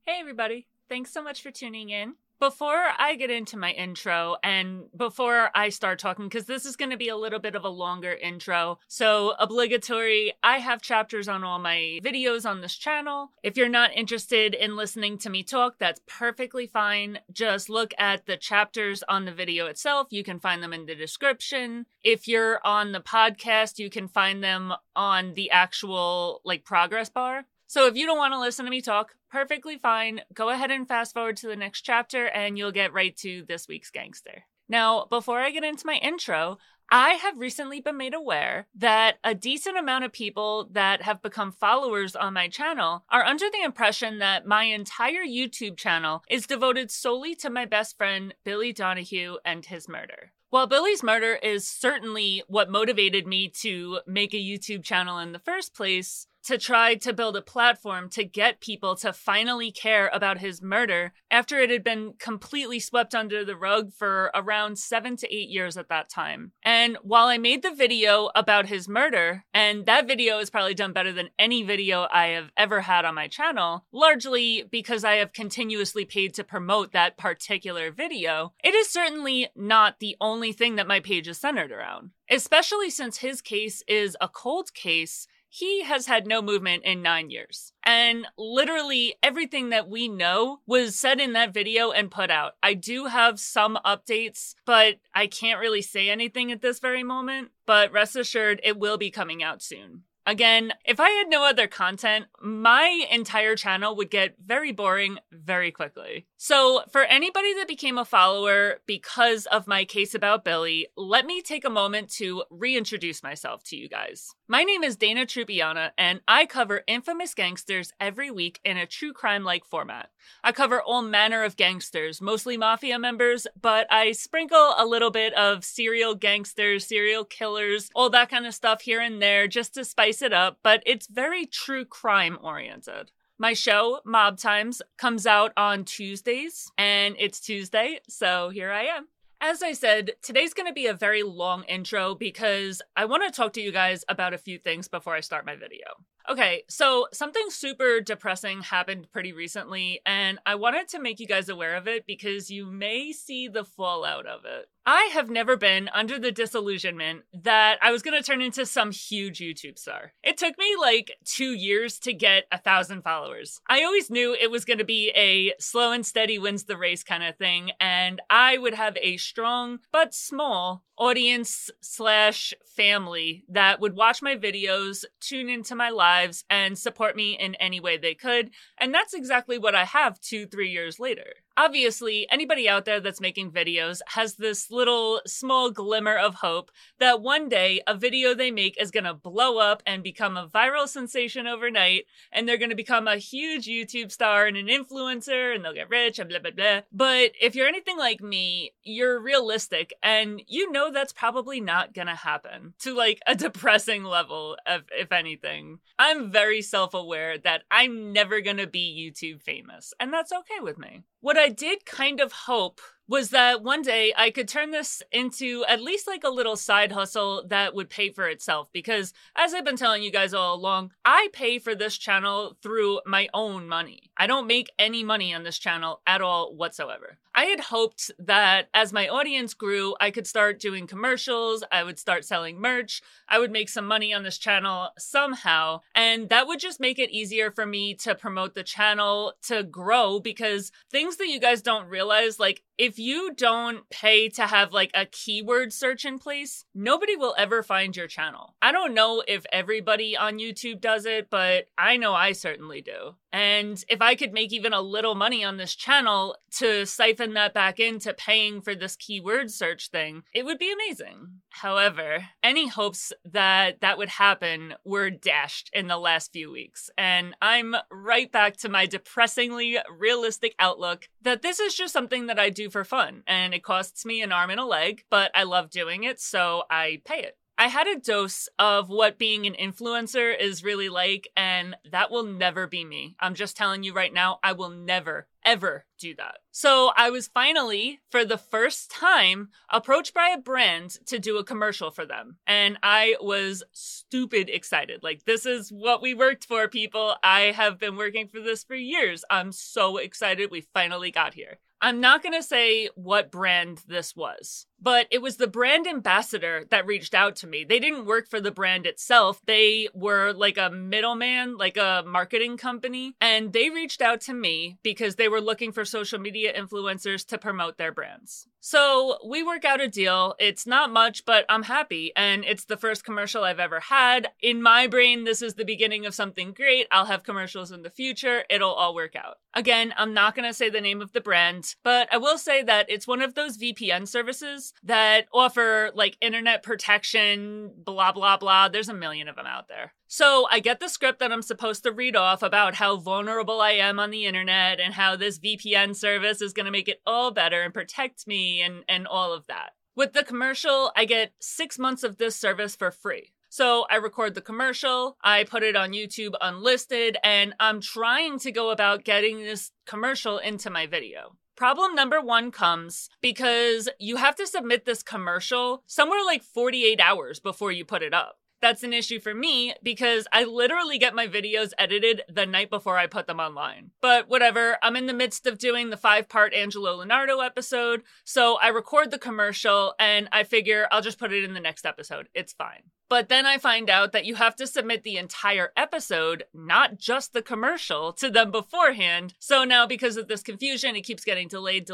Hey everybody, thanks so much for tuning in. Before I get into my intro and before I start talking, because this is going to be a little bit of a longer intro, so obligatory, I have chapters on all my videos on this channel. If you're not interested in listening to me talk, that's perfectly fine. Just look at the chapters on the video itself. You can find them in the description. If you're on the podcast, you can find them on the actual progress bar. So if you don't want to listen to me talk, perfectly fine. Go ahead and fast forward to the next chapter and you'll get right to this week's gangster. Now, before I get into my intro, I have recently been made aware that a decent amount of people that have become followers on my channel are under the impression that my entire YouTube channel is devoted solely to my best friend, Billy Donahue, and his murder. While Billy's murder is certainly what motivated me to make a YouTube channel in the first place, to try to build a platform to get people to finally care about his murder after it had been completely swept under the rug for around 7 to 8 years at that time. And while I made the video about his murder, and that video is probably done better than any video I have ever had on my channel, largely because I have continuously paid to promote that particular video, it is certainly not the only thing that my page is centered around. Especially since his case is a cold case, he has had no movement in 9 years. And literally everything that we know was said in that video and put out. I do have some updates, but I can't really say anything at this very moment. But rest assured, it will be coming out soon. Again, if I had no other content, my entire channel would get very boring very quickly. So for anybody that became a follower because of my case about Billy, let me take a moment to reintroduce myself to you guys. My name is Dana Trupiana, and I cover infamous gangsters every week in a true crime-like format. I cover all manner of gangsters, mostly mafia members, but I sprinkle a little bit of serial gangsters, serial killers, all that kind of stuff here and there just to spice it up, but it's very true crime oriented. My show, Mob Times, comes out on Tuesdays, and it's Tuesday, so here I am. As I said, today's going to be a very long intro because I want to talk to you guys about a few things before I start my video. Okay, so something super depressing happened pretty recently, and I wanted to make you guys aware of it because you may see the fallout of it. I have never been under the disillusionment that I was going to turn into some huge YouTube star. It took me 2 years to get 1,000 followers. I always knew it was going to be a slow and steady wins the race kind of thing, and I would have a strong but small audience / family that would watch my videos, tune into my lives, and support me in any way they could. And that's exactly what I have 2-3 years later. Obviously, anybody out there that's making videos has this little small glimmer of hope that one day a video they make is going to blow up and become a viral sensation overnight, and they're going to become a huge YouTube star and an influencer, and they'll get rich and blah, blah, blah. But if you're anything like me, you're realistic, and you know that's probably not going to happen to a depressing level, if anything. I'm very self-aware that I'm never going to be YouTube famous, and that's okay with me. What I did kind of hope was that one day I could turn this into at least a little side hustle that would pay for itself. Because as I've been telling you guys all along, I pay for this channel through my own money. I don't make any money on this channel at all whatsoever. I had hoped that as my audience grew, I could start doing commercials, I would start selling merch, I would make some money on this channel somehow, and that would just make it easier for me to promote the channel, to grow, because things that you guys don't realize, if you don't pay to have a keyword search in place, nobody will ever find your channel. I don't know if everybody on YouTube does it, but I know I certainly do. And if I could make even a little money on this channel to siphon that back into paying for this keyword search thing, it would be amazing. However, any hopes that that would happen were dashed in the last few weeks. And I'm right back to my depressingly realistic outlook that this is just something that I do for fun. And it costs me an arm and a leg, but I love doing it, so I pay it. I had a dose of what being an influencer is really like, and that will never be me. I'm just telling you right now, I will never, ever do that. So I was finally, for the first time, approached by a brand to do a commercial for them. And I was stupid excited. Like, this is what we worked for, people. I have been working for this for years. I'm so excited we finally got here. I'm not going to say what brand this was, but it was the brand ambassador that reached out to me. They didn't work for the brand itself. They were like a middleman, like a marketing company, and they reached out to me because they were looking for social media influencers to promote their brands. So we work out a deal. It's not much, but I'm happy, and it's the first commercial I've ever had. In my brain, this is the beginning of something great. I'll have commercials in the future. It'll all work out. Again, I'm not going to say the name of the brand, but I will say that it's one of those VPN services that offer like internet protection, blah, blah, blah. There's a million of them out there. So I get the script that I'm supposed to read off about how vulnerable I am on the internet and how this VPN service is going to make it all better and protect me and all of that. With the commercial, I get 6 months of this service for free. So I record the commercial, I put it on YouTube unlisted, and I'm trying to go about getting this commercial into my video. Problem number 1 comes because you have to submit this commercial somewhere like 48 hours before you put it up. That's an issue for me because I literally get my videos edited the night before I put them online. But whatever, I'm in the midst of doing the 5-part Angelo Leonardo episode, so I record the commercial and I figure I'll just put it in the next episode. It's fine. But then I find out that you have to submit the entire episode, not just the commercial, to them beforehand. So now because of this confusion, it keeps getting delayed,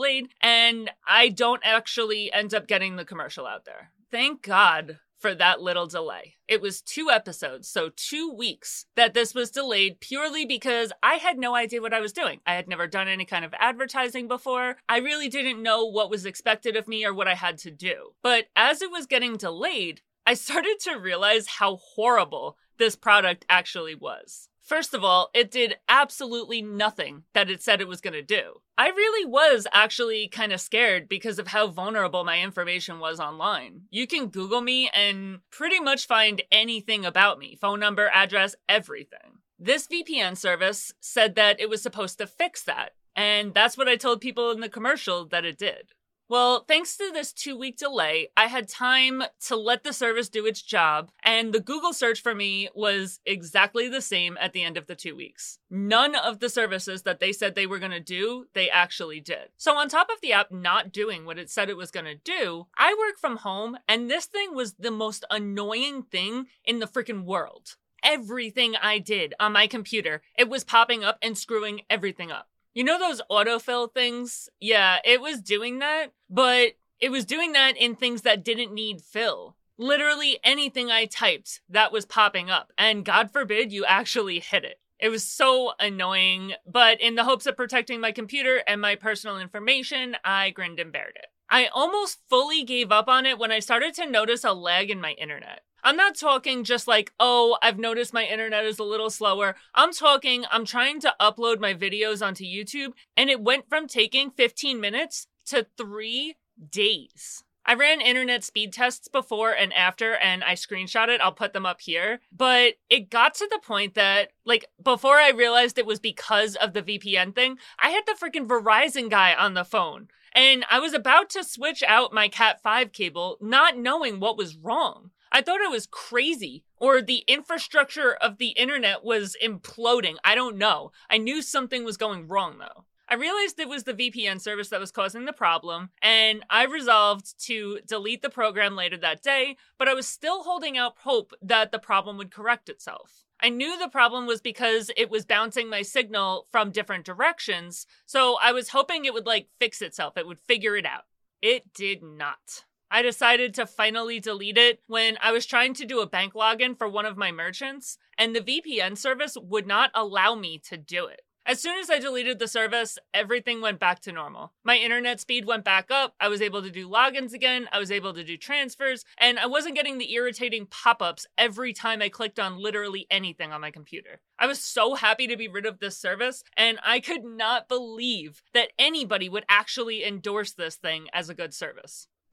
and I don't actually end up getting the commercial out there. Thank God for that little delay. It was 2 episodes, so 2 weeks that this was delayed purely because I had no idea what I was doing. I had never done any kind of advertising before. I really didn't know what was expected of me or what I had to do. But as it was getting delayed, I started to realize how horrible this product actually was. First of all, it did absolutely nothing that it said it was going to do. I really was actually kind of scared because of how vulnerable my information was online. You can Google me and pretty much find anything about me, phone number, address, everything. This VPN service said that it was supposed to fix that, and that's what I told people in the commercial that it did. Well, thanks to this 2-week delay, I had time to let the service do its job, and the Google search for me was exactly the same at the end of the 2 weeks. None of the services that they said they were going to do, they actually did. So on top of the app not doing what it said it was going to do, I work from home, and this thing was the most annoying thing in the freaking world. Everything I did on my computer, it was popping up and screwing everything up. You know those autofill things? Yeah, it was doing that, but it was doing that in things that didn't need fill. Literally anything I typed, that was popping up, and God forbid you actually hit it. It was so annoying, but in the hopes of protecting my computer and my personal information, I grinned and bared it. I almost fully gave up on it when I started to notice a lag in my internet. I'm not talking just like, oh, I've noticed my internet is a little slower. I'm talking, I'm trying to upload my videos onto YouTube, and it went from taking 15 minutes to 3 days. I ran internet speed tests before and after, and I screenshot it. I'll put them up here. But it got to the point that, like, before I realized it was because of the VPN thing, I had the freaking Verizon guy on the phone. And I was about to switch out my Cat5 cable, not knowing what was wrong. I thought it was crazy, or the infrastructure of the internet was imploding. I don't know. I knew something was going wrong, though. I realized it was the VPN service that was causing the problem, and I resolved to delete the program later that day, but I was still holding out hope that the problem would correct itself. I knew the problem was because it was bouncing my signal from different directions, so I was hoping it would, fix itself. It would figure it out. It did not. I decided to finally delete it when I was trying to do a bank login for one of my merchants, and the VPN service would not allow me to do it. As soon as I deleted the service, everything went back to normal. My internet speed went back up, I was able to do logins again, I was able to do transfers, and I wasn't getting the irritating pop-ups every time I clicked on literally anything on my computer. I was so happy to be rid of this service, and I could not believe that anybody would actually endorse this thing as a good service.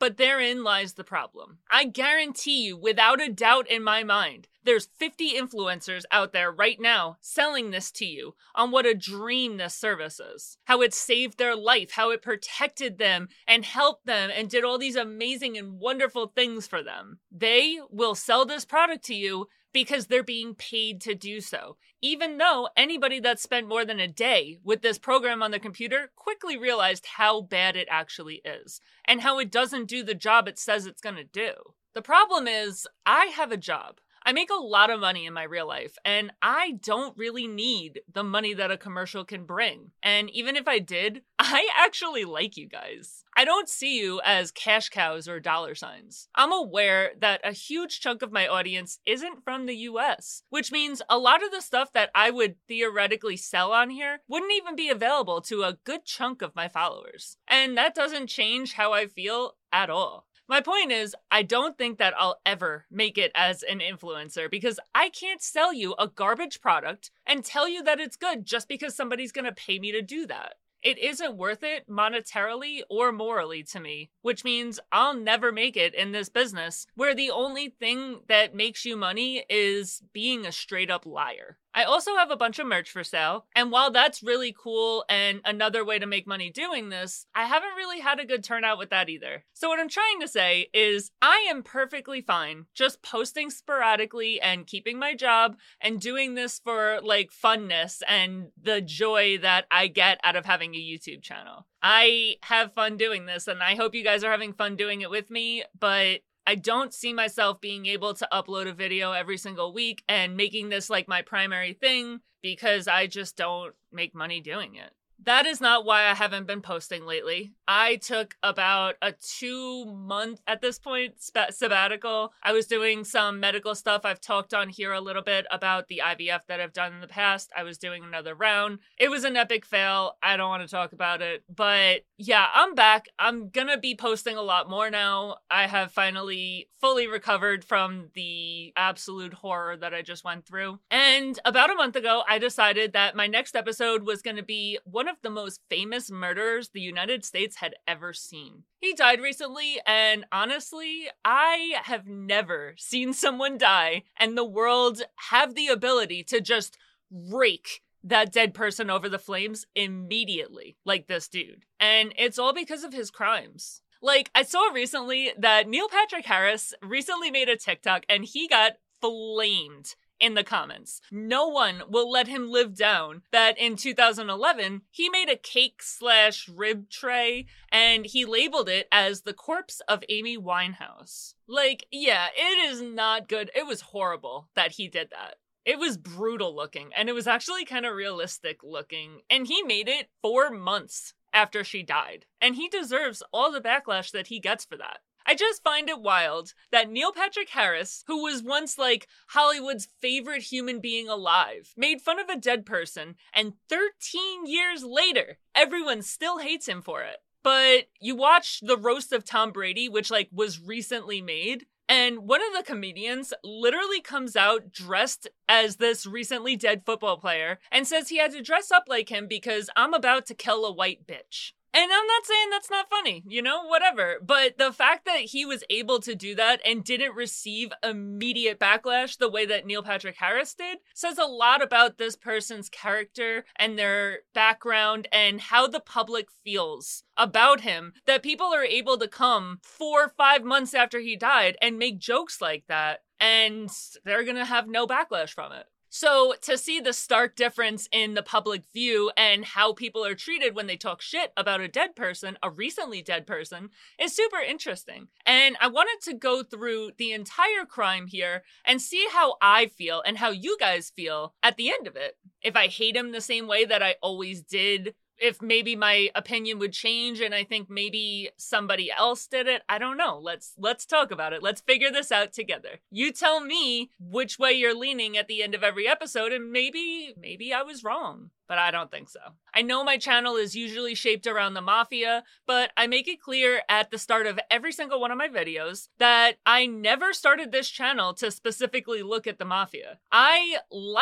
But therein lies the problem. I guarantee you, without a doubt in my mind, there's 50 influencers out there right now selling this to you on what a dream this service is. How it saved their life, how it protected them and helped them and did all these amazing and wonderful things for them. They will sell this product to you because they're being paid to do so. Even though anybody that spent more than a day with this program on the computer quickly realized how bad it actually is and how it doesn't do the job it says it's going to do. The problem is, I have a job. I make a lot of money in my real life, and I don't really need the money that a commercial can bring. And even if I did, I actually like you guys. I don't see you as cash cows or dollar signs. I'm aware that a huge chunk of my audience isn't from the US, which means a lot of the stuff that I would theoretically sell on here wouldn't even be available to a good chunk of my followers. And that doesn't change how I feel at all. My point is, I don't think that I'll ever make it as an influencer because I can't sell you a garbage product and tell you that it's good just because somebody's going to pay me to do that. It isn't worth it monetarily or morally to me, which means I'll never make it in this business where the only thing that makes you money is being a straight up liar. I also have a bunch of merch for sale, and while that's really cool and another way to make money doing this, I haven't really had a good turnout with that either. So what I'm trying to say is I am perfectly fine just posting sporadically and keeping my job and doing this for like funness and the joy that I get out of having a YouTube channel. I have fun doing this, and I hope you guys are having fun doing it with me, but I don't see myself being able to upload a video every single week and making this like my primary thing because I just don't make money doing it. That is not why I haven't been posting lately. I took about a 2-month, at this point, sabbatical. I was doing some medical stuff. I've talked on here a little bit about the IVF that I've done in the past. I was doing another round. It was an epic fail. I don't want to talk about it. But yeah, I'm back. I'm gonna be posting a lot more now. I have finally fully recovered from the absolute horror that I just went through. And about a month ago, I decided that my next episode was going to be one of the most famous murderers the United States had ever seen. He died recently, and honestly, I have never seen someone die and the world have the ability to just rake that dead person over the flames immediately, like this dude. And it's all because of his crimes. Like, I saw recently that Neil Patrick Harris recently made a TikTok and he got flamed in the comments. No one will let him live down that in 2011, he made a cake/rib tray and he labeled it as the corpse of Amy Winehouse. Like, yeah, it is not good. It was horrible that he did that. It was brutal looking and it was actually kind of realistic looking. And he made it 4 months after she died. And he deserves all the backlash that he gets for that. I just find it wild that Neil Patrick Harris, who was once like Hollywood's favorite human being alive, made fun of a dead person, and 13 years later, everyone still hates him for it. But you watch the roast of Tom Brady, which like was recently made, and one of the comedians literally comes out dressed as this recently dead football player and says he had to dress up like him because I'm about to kill a white bitch. And I'm not saying that's not funny, you know, whatever. But the fact that he was able to do that and didn't receive immediate backlash the way that Neil Patrick Harris did says a lot about this person's character and their background and how the public feels about him, that people are able to come 4 or 5 months after he died and make jokes like that, and they're gonna have no backlash from it. So to see the stark difference in the public view and how people are treated when they talk shit about a dead person, a recently dead person, is super interesting. And I wanted to go through the entire crime here and see how I feel and how you guys feel at the end of it. If I hate him the same way that I always did, if maybe my opinion would change and I think maybe somebody else did it. I don't know. Let's talk about it. Let's figure this out together. You tell me which way you're leaning at the end of every episode, and maybe I was wrong, but I don't think so. I know my channel is usually shaped around the mafia, but I make it clear at the start of every single one of my videos that I never started this channel to specifically look at the mafia. I like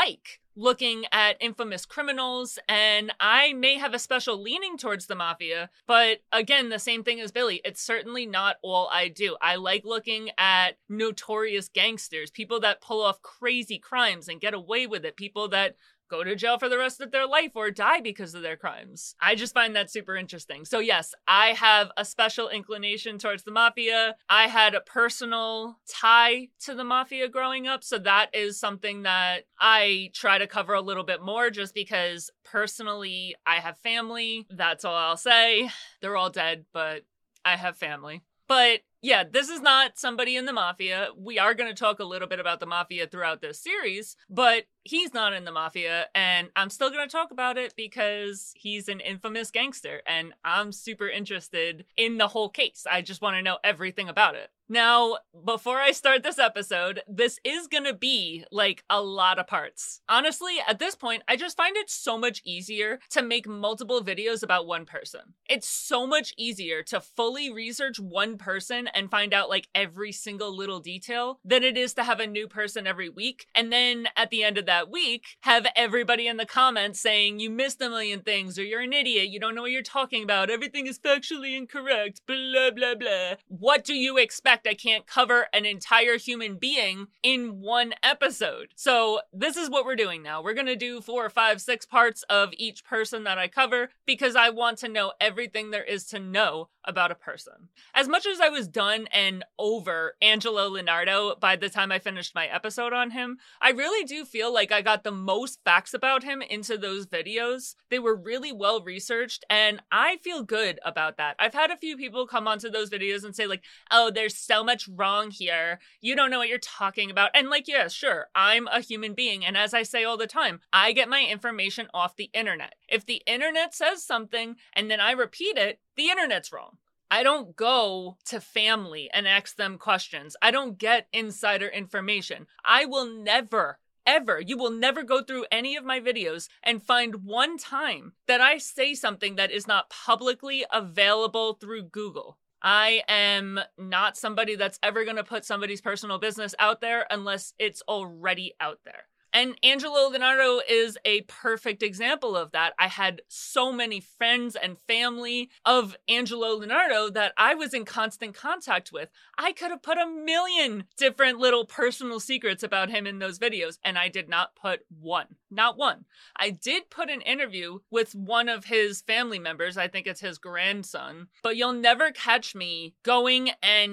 looking at infamous criminals, and I may have a special leaning towards the mafia, but again, the same thing as Billy, it's certainly not all I do. I like looking at notorious gangsters, people that pull off crazy crimes and get away with it, people that go to jail for the rest of their life or die because of their crimes. I just find that super interesting. So yes, I have a special inclination towards the mafia. I had a personal tie to the mafia growing up, so that is something that I try to cover a little bit more just because personally I have family. That's all I'll say. They're all dead, but I have family. But yeah, this is not somebody in the mafia. We are going to talk a little bit about the mafia throughout this series, but he's not in the mafia, and I'm still going to talk about it because he's an infamous gangster, and I'm super interested in the whole case. I just want to know everything about it. Now, before I start this episode, this is going to be like a lot of parts. Honestly, at this point, I just find it so much easier to make multiple videos about one person. It's so much easier to fully research one person and find out like every single little detail than it is to have a new person every week. And then at the end of that week, have everybody in the comments saying you missed a million things, or you're an idiot, you don't know what you're talking about, everything is factually incorrect, blah, blah, blah. What do you expect? I can't cover an entire human being in one episode. So this is what we're doing now. We're going to do 4, 5, 6 parts of each person that I cover because I want to know everything there is to know about a person. As much as I was done and over Angelo Leonardo by the time I finished my episode on him, I really do feel like I got the most facts about him into those videos. They were really well researched, and I feel good about that. I've had a few people come onto those videos and say like, oh, there's so much wrong here. You don't know what you're talking about. And like, yeah, sure, I'm a human being. And as I say all the time, I get my information off the internet. If the internet says something and then I repeat it, the internet's wrong. I don't go to family and ask them questions. I don't get insider information. I will never, ever, you will never go through any of my videos and find one time that I say something that is not publicly available through Google. I am not somebody that's ever going to put somebody's personal business out there unless it's already out there. And Angelo Leonardo is a perfect example of that. I had so many friends and family of Angelo Leonardo that I was in constant contact with. I could have put a million different little personal secrets about him in those videos, and I did not put one. Not one. I did put an interview with one of his family members. I think it's his grandson. But you'll never catch me going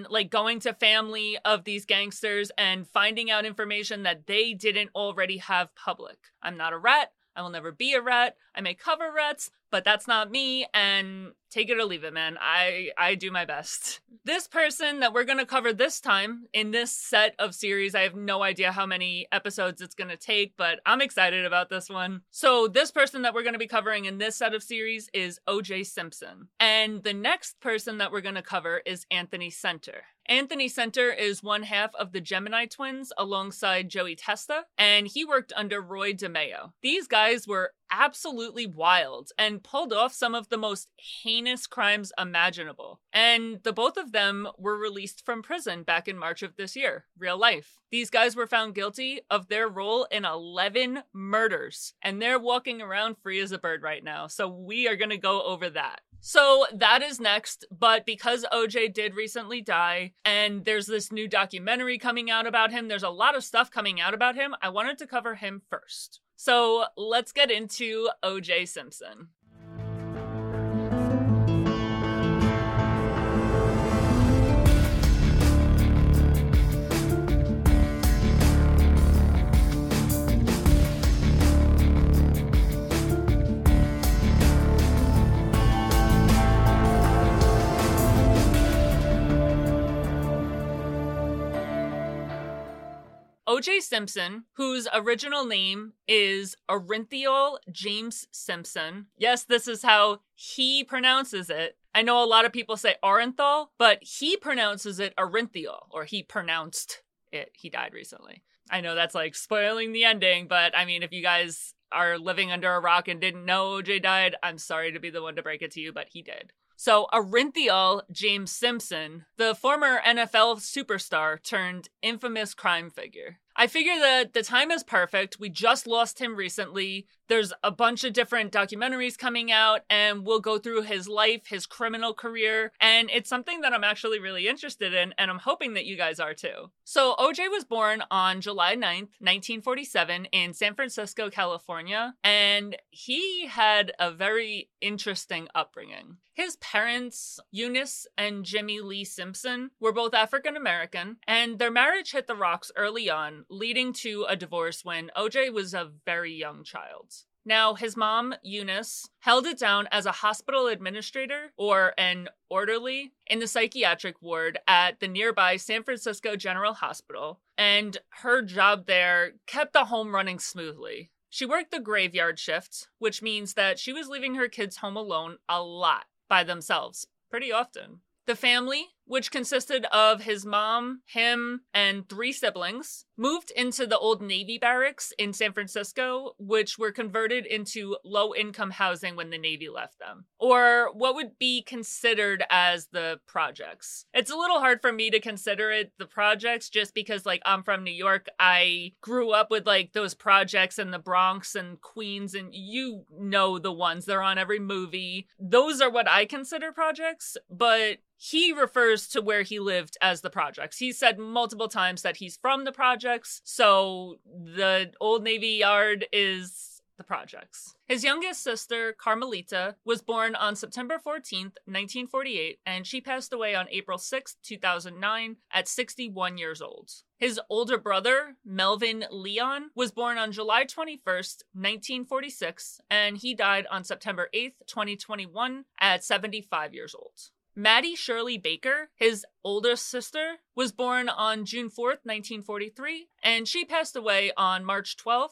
to family of these gangsters and finding out information that they didn't already have public. I'm not a rat. I will never be a rat. I may cover rats, but that's not me, and take it or leave it, man. I do my best. This person that we're going to cover this time in this set of series, I have no idea how many episodes it's going to take, but I'm excited about this one. So this person that we're going to be covering in this set of series is O.J. Simpson. And the next person that we're going to cover is Anthony Center. Anthony Center is one half of the Gemini twins alongside Joey Testa, and he worked under Roy DeMeo. These guys were absolutely wild and pulled off some of the most heinous crimes imaginable. And the both of them were released from prison back in March of this year, real life. These guys were found guilty of their role in 11 murders, and they're walking around free as a bird right now. So we are going to go over that. So that is next, but because OJ did recently die, and there's this new documentary coming out about him, there's a lot of stuff coming out about him, I wanted to cover him first. So let's get into O.J. Simpson. O.J. Simpson, whose original name is Orenthal James Simpson. Yes, this is how he pronounces it. I know a lot of people say Orenthal, but he pronounces it Orenthal, or he pronounced it. He died recently. I know that's like spoiling the ending, but I mean, if you guys are living under a rock and didn't know O.J. died, I'm sorry to be the one to break it to you, but he did. So Orenthal James Simpson, the former NFL superstar turned infamous crime figure. I figure that the time is perfect. We just lost him recently. There's a bunch of different documentaries coming out, and we'll go through his life, his criminal career, and it's something that I'm actually really interested in, and I'm hoping that you guys are too. So OJ was born on July 9th, 1947 in San Francisco, California, and he had a very interesting upbringing. His parents, Eunice and Jimmy Lee Simpson, were both African American, and their marriage hit the rocks early on, leading to a divorce when OJ was a very young child. Now, his mom, Eunice, held it down as a hospital administrator or an orderly in the psychiatric ward at the nearby San Francisco General Hospital, and her job there kept the home running smoothly. She worked the graveyard shift, which means that she was leaving her kids home alone a lot by themselves, pretty often. The family, which consisted of his mom, him, and 3 siblings, moved into the old Navy barracks in San Francisco, which were converted into low-income housing when the Navy left them, or what would be considered as the projects. It's a little hard for me to consider it the projects just because, I'm from New York. I grew up with, those projects in the Bronx and Queens, and you know the ones. They're on every movie. Those are what I consider projects, but he refers to where he lived as the projects. He said multiple times that he's from the projects, so the old Navy Yard is the projects. His youngest sister, Carmelita, was born on September 14th, 1948, and she passed away on April 6th, 2009, at 61 years old. His older brother, Melvin Leon, was born on July 21st, 1946, and he died on September 8th, 2021, at 75 years old. Maddie Shirley Baker, his oldest sister, was born on June 4th, 1943, and she passed away on March 12th,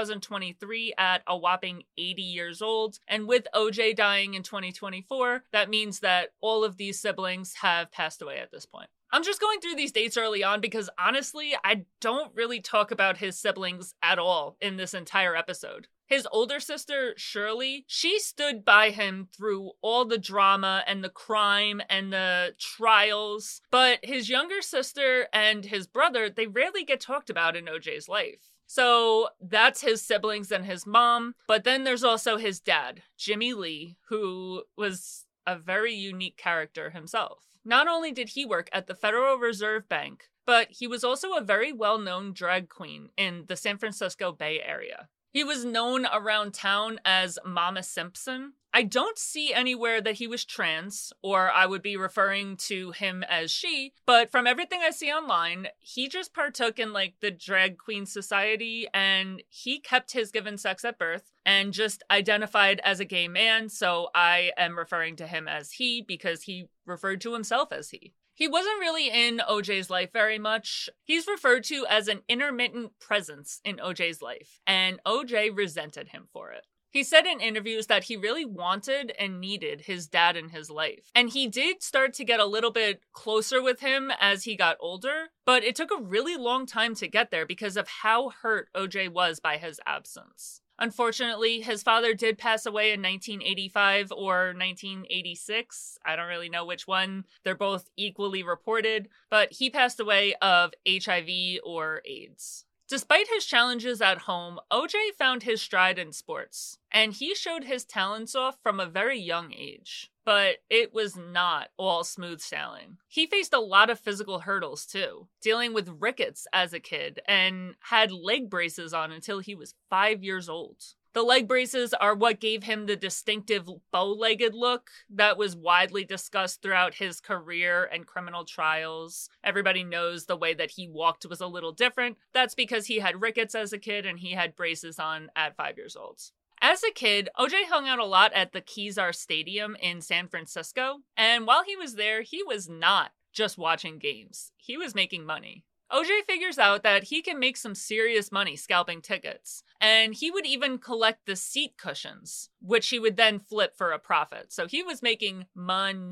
2023 at a whopping 80 years old. And with OJ dying in 2024, that means that all of these siblings have passed away at this point. I'm just going through these dates early on because honestly, I don't really talk about his siblings at all in this entire episode. His older sister, Shirley, she stood by him through all the drama and the crime and the trials. But his younger sister and his brother, they rarely get talked about in OJ's life. So that's his siblings and his mom. But then there's also his dad, Jimmy Lee, who was a very unique character himself. Not only did he work at the Federal Reserve Bank, but he was also a very well-known drag queen in the San Francisco Bay Area. He was known around town as Mama Simpson. I don't see anywhere that he was trans, or I would be referring to him as she, but from everything I see online, he just partook in the drag queen society, and he kept his given sex at birth and just identified as a gay man, so I am referring to him as he because he referred to himself as he. He wasn't really in OJ's life very much. He's referred to as an intermittent presence in OJ's life, and OJ resented him for it. He said in interviews that he really wanted and needed his dad in his life. And he did start to get a little bit closer with him as he got older, but it took a really long time to get there because of how hurt OJ was by his absence. Unfortunately, his father did pass away in 1985 or 1986. I don't really know which one. They're both equally reported, but he passed away of HIV or AIDS. Despite his challenges at home, OJ found his stride in sports, and he showed his talents off from a very young age. But it was not all smooth sailing. He faced a lot of physical hurdles too, dealing with rickets as a kid, and had leg braces on until he was 5 years old. The leg braces are what gave him the distinctive bow-legged look that was widely discussed throughout his career and criminal trials. Everybody knows the way that he walked was a little different. That's because he had rickets as a kid and he had braces on at 5 years old. As a kid, OJ hung out a lot at the Kezar Stadium in San Francisco, and while he was there, he was not just watching games. He was making money. OJ figures out that he can make some serious money scalping tickets, and he would even collect the seat cushions, which he would then flip for a profit. So he was making money.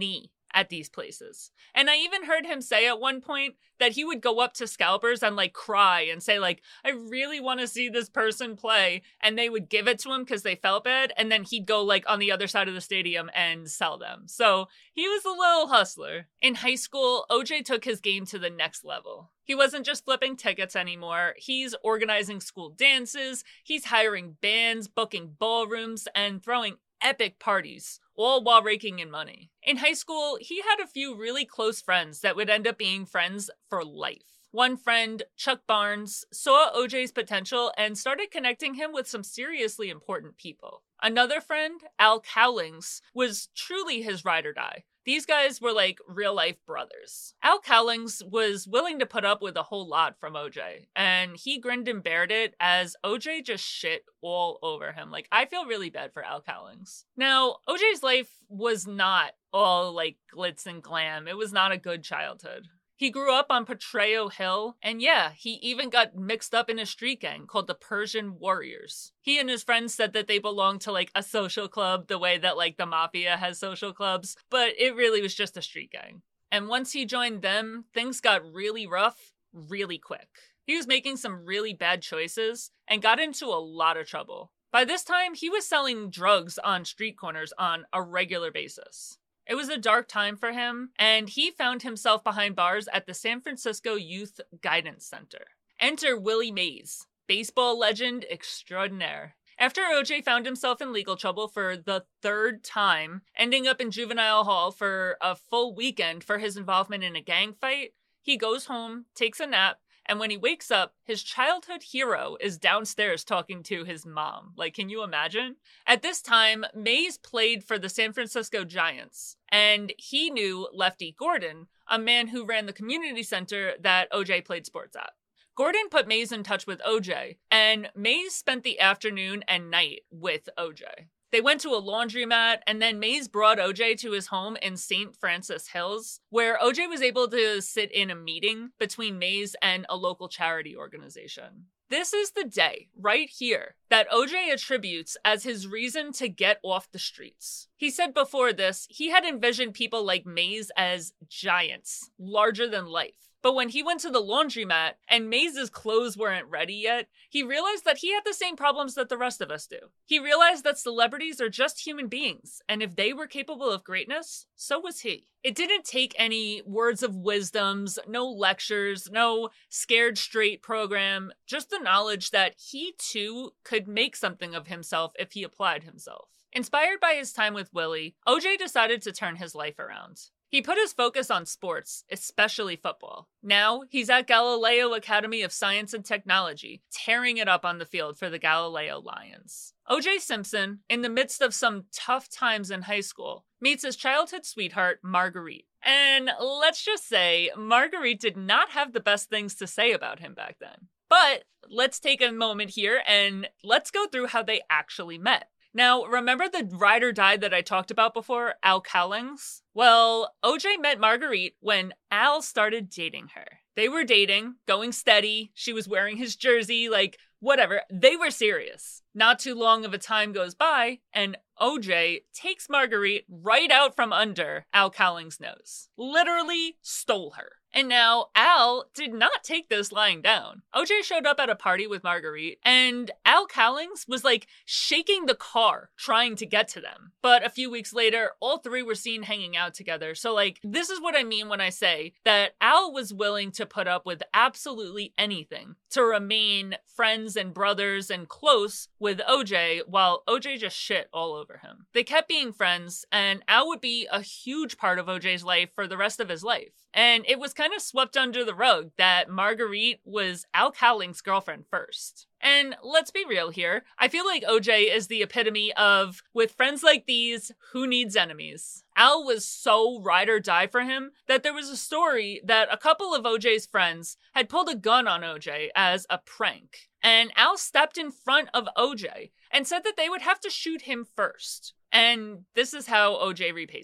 at these places. And I even heard him say at one point that he would go up to scalpers and like cry and say like, I really want to see this person play. And they would give it to him because they felt bad. And then he'd go like on the other side of the stadium and sell them. So he was a little hustler. In high school, OJ took his game to the next level. He wasn't just flipping tickets anymore. He's organizing school dances. He's hiring bands, booking ballrooms, and throwing epic parties, all while raking in money. In high school, he had a few really close friends that would end up being friends for life. One friend, Chuck Barnes, saw OJ's potential and started connecting him with some seriously important people. Another friend, Al Cowlings, was truly his ride or die. These guys were like real-life brothers. Al Cowlings was willing to put up with a whole lot from OJ, and he grinned and bared it as OJ just shit all over him. Like, I feel really bad for Al Cowlings. Now, OJ's life was not all like glitz and glam. It was not a good childhood. He grew up on Potrero Hill, and yeah, he even got mixed up in a street gang called the Persian Warriors. He and his friends said that they belonged to like a social club, the way that like the mafia has social clubs, but it really was just a street gang. And once he joined them, things got really rough really quick. He was making some really bad choices and got into a lot of trouble. By this time, he was selling drugs on street corners on a regular basis. It was a dark time for him, and he found himself behind bars at the San Francisco Youth Guidance Center. Enter Willie Mays, baseball legend extraordinaire. After OJ found himself in legal trouble for the third time, ending up in juvenile hall for a full weekend for his involvement in a gang fight, he goes home, takes a nap, and when he wakes up, his childhood hero is downstairs talking to his mom. Like, can you imagine? At this time, Mays played for the San Francisco Giants, and he knew Lefty Gordon, a man who ran the community center that OJ played sports at. Gordon put Mays in touch with OJ, and Mays spent the afternoon and night with OJ. They went to a laundromat, and then Mays brought OJ to his home in St. Francis Hills, where OJ was able to sit in a meeting between Mays and a local charity organization. This is the day, right here, that OJ attributes as his reason to get off the streets. He said before this, he had envisioned people like Mays as giants, larger than life. But when he went to the laundromat and Mays' clothes weren't ready yet, he realized that he had the same problems that the rest of us do. He realized that celebrities are just human beings, and if they were capable of greatness, so was he. It didn't take any words of wisdoms, no lectures, no scared straight program, just the knowledge that he too could make something of himself if he applied himself. Inspired by his time with Willie, OJ decided to turn his life around. He put his focus on sports, especially football. Now, he's at Galileo Academy of Science and Technology, tearing it up on the field for the Galileo Lions. O.J. Simpson, in the midst of some tough times in high school, meets his childhood sweetheart, Marguerite. And let's just say, Marguerite did not have the best things to say about him back then. But let's take a moment here and let's go through how they actually met. Now, remember the ride or die that I talked about before, Al Cowlings? Well, OJ met Marguerite when Al started dating her. They were dating, going steady, she was wearing his jersey, like, whatever. They were serious. Not too long of a time goes by, and OJ takes Marguerite right out from under Al Cowlings' nose. Literally stole her. And now, Al did not take this lying down. OJ showed up at a party with Marguerite, and Al Cowlings was like shaking the car, trying to get to them. But a few weeks later, all three were seen hanging out together. So like, this is what I mean when I say that Al was willing to put up with absolutely anything to remain friends and brothers and close with OJ, while OJ just shit all over him. They kept being friends, and Al would be a huge part of OJ's life for the rest of his life. And it was kind of swept under the rug that Marguerite was Al Cowlings' girlfriend first. And let's be real here. I feel like OJ is the epitome of, with friends like these, who needs enemies? Al was so ride or die for him that there was a story that a couple of OJ's friends had pulled a gun on OJ as a prank. And Al stepped in front of OJ and said that they would have to shoot him first. And this is how OJ repays him.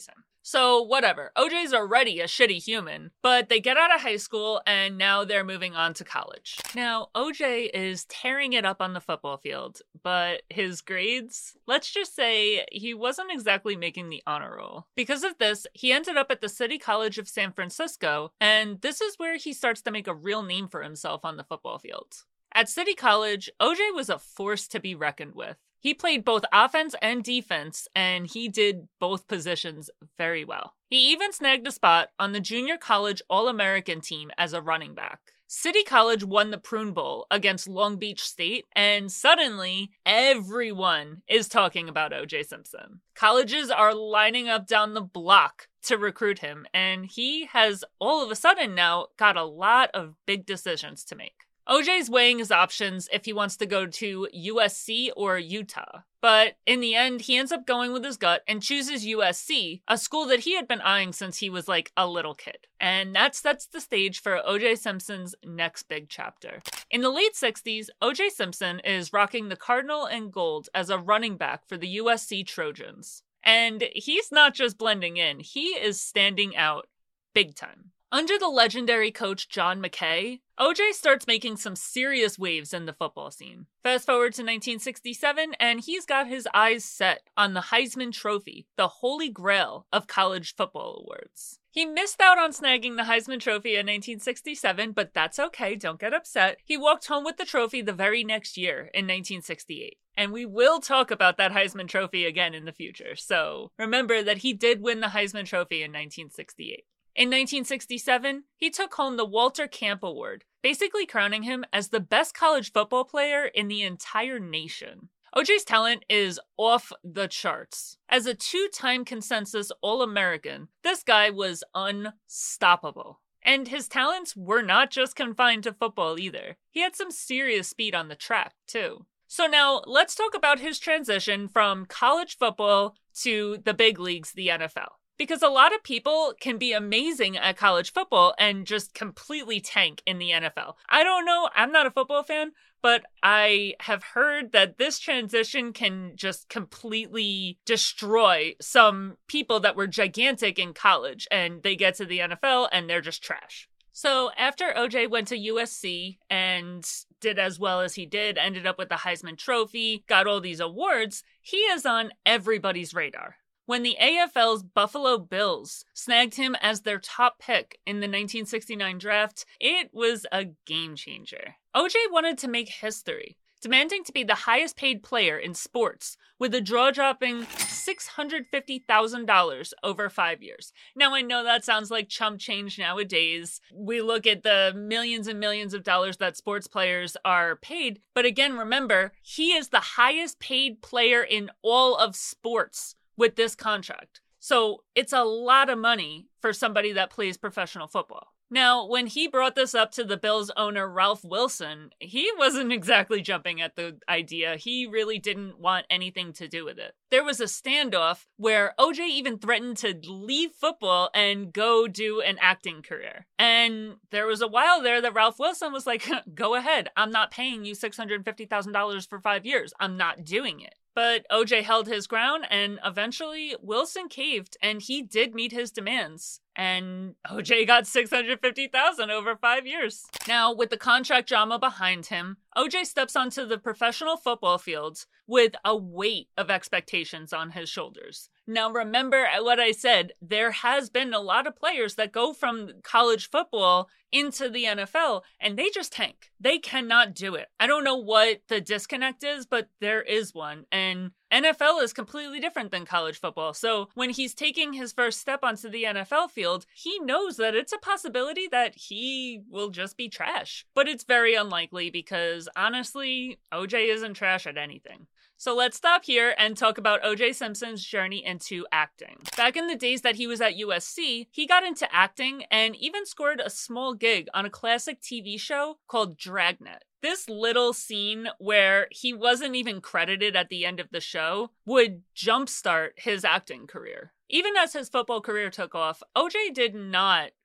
So whatever, OJ's already a shitty human, but they get out of high school and now they're moving on to college. Now, OJ is tearing it up on the football field, but his grades, let's just say he wasn't exactly making the honor roll. Because of this, he ended up at the City College of San Francisco, and this is where he starts to make a real name for himself on the football field. At City College, OJ was a force to be reckoned with. He played both offense and defense, and he did both positions very well. He even snagged a spot on the junior college All-American team as a running back. City College won the Prune Bowl against Long Beach State, and suddenly, everyone is talking about OJ Simpson. Colleges are lining up down the block to recruit him, and he has all of a sudden now got a lot of big decisions to make. OJ's weighing his options if he wants to go to USC or Utah. But in the end, he ends up going with his gut and chooses USC, a school that he had been eyeing since he was like a little kid. And that sets the stage for OJ Simpson's next big chapter. In the late 60s, OJ Simpson is rocking the Cardinal and Gold as a running back for the USC Trojans. And he's not just blending in, he is standing out big time. Under the legendary coach John McKay, OJ starts making some serious waves in the football scene. Fast forward to 1967, and he's got his eyes set on the Heisman Trophy, the holy grail of college football awards. He missed out on snagging the Heisman Trophy in 1967, but that's okay, don't get upset. He walked home with the trophy the very next year in 1968. And we will talk about that Heisman Trophy again in the future, so remember that he did win the Heisman Trophy in 1968. In 1967, he took home the Walter Camp Award, basically crowning him as the best college football player in the entire nation. OJ's talent is off the charts. As a two-time consensus All-American, this guy was unstoppable. And his talents were not just confined to football either. He had some serious speed on the track, too. So now, let's talk about his transition from college football to the big leagues, the NFL. Because a lot of people can be amazing at college football and just completely tank in the NFL. I don't know, I'm not a football fan, but I have heard that this transition can just completely destroy some people that were gigantic in college and they get to the NFL and they're just trash. So after OJ went to USC and did as well as he did, ended up with the Heisman Trophy, got all these awards, he is on everybody's radar. When the AFL's Buffalo Bills snagged him as their top pick in the 1969 draft, it was a game changer. OJ wanted to make history, demanding to be the highest paid player in sports, with a jaw-dropping $650,000 over 5 years. Now, I know that sounds like chump change nowadays. We look at the millions and millions of dollars that sports players are paid, but again, remember, he is the highest paid player in all of sports with this contract. So it's a lot of money for somebody that plays professional football. Now, when he brought this up to the Bills owner, Ralph Wilson, he wasn't exactly jumping at the idea. He really didn't want anything to do with it. There was a standoff where OJ even threatened to leave football and go do an acting career. And there was a while there that Ralph Wilson was like, go ahead, I'm not paying you $650,000 for 5 years. I'm not doing it. But OJ held his ground, and eventually Wilson caved, and he did meet his demands. And OJ got $650,000 over 5 years. Now, with the contract drama behind him, OJ steps onto the professional football field with a weight of expectations on his shoulders. Now, remember what I said, there has been a lot of players that go from college football into the NFL, and they just tank. They cannot do it. I don't know what the disconnect is, but there is one. And NFL is completely different than college football. So when he's taking his first step onto the NFL field, he knows that it's a possibility that he will just be trash. But it's very unlikely because, honestly, OJ isn't trash at anything. So let's stop here and talk about OJ Simpson's journey into acting. Back in the days that he was at USC, he got into acting and even scored a small gig on a classic TV show called Dragnet. This little scene where he wasn't even credited at the end of the show would jumpstart his acting career. Even as his football career took off, OJ did not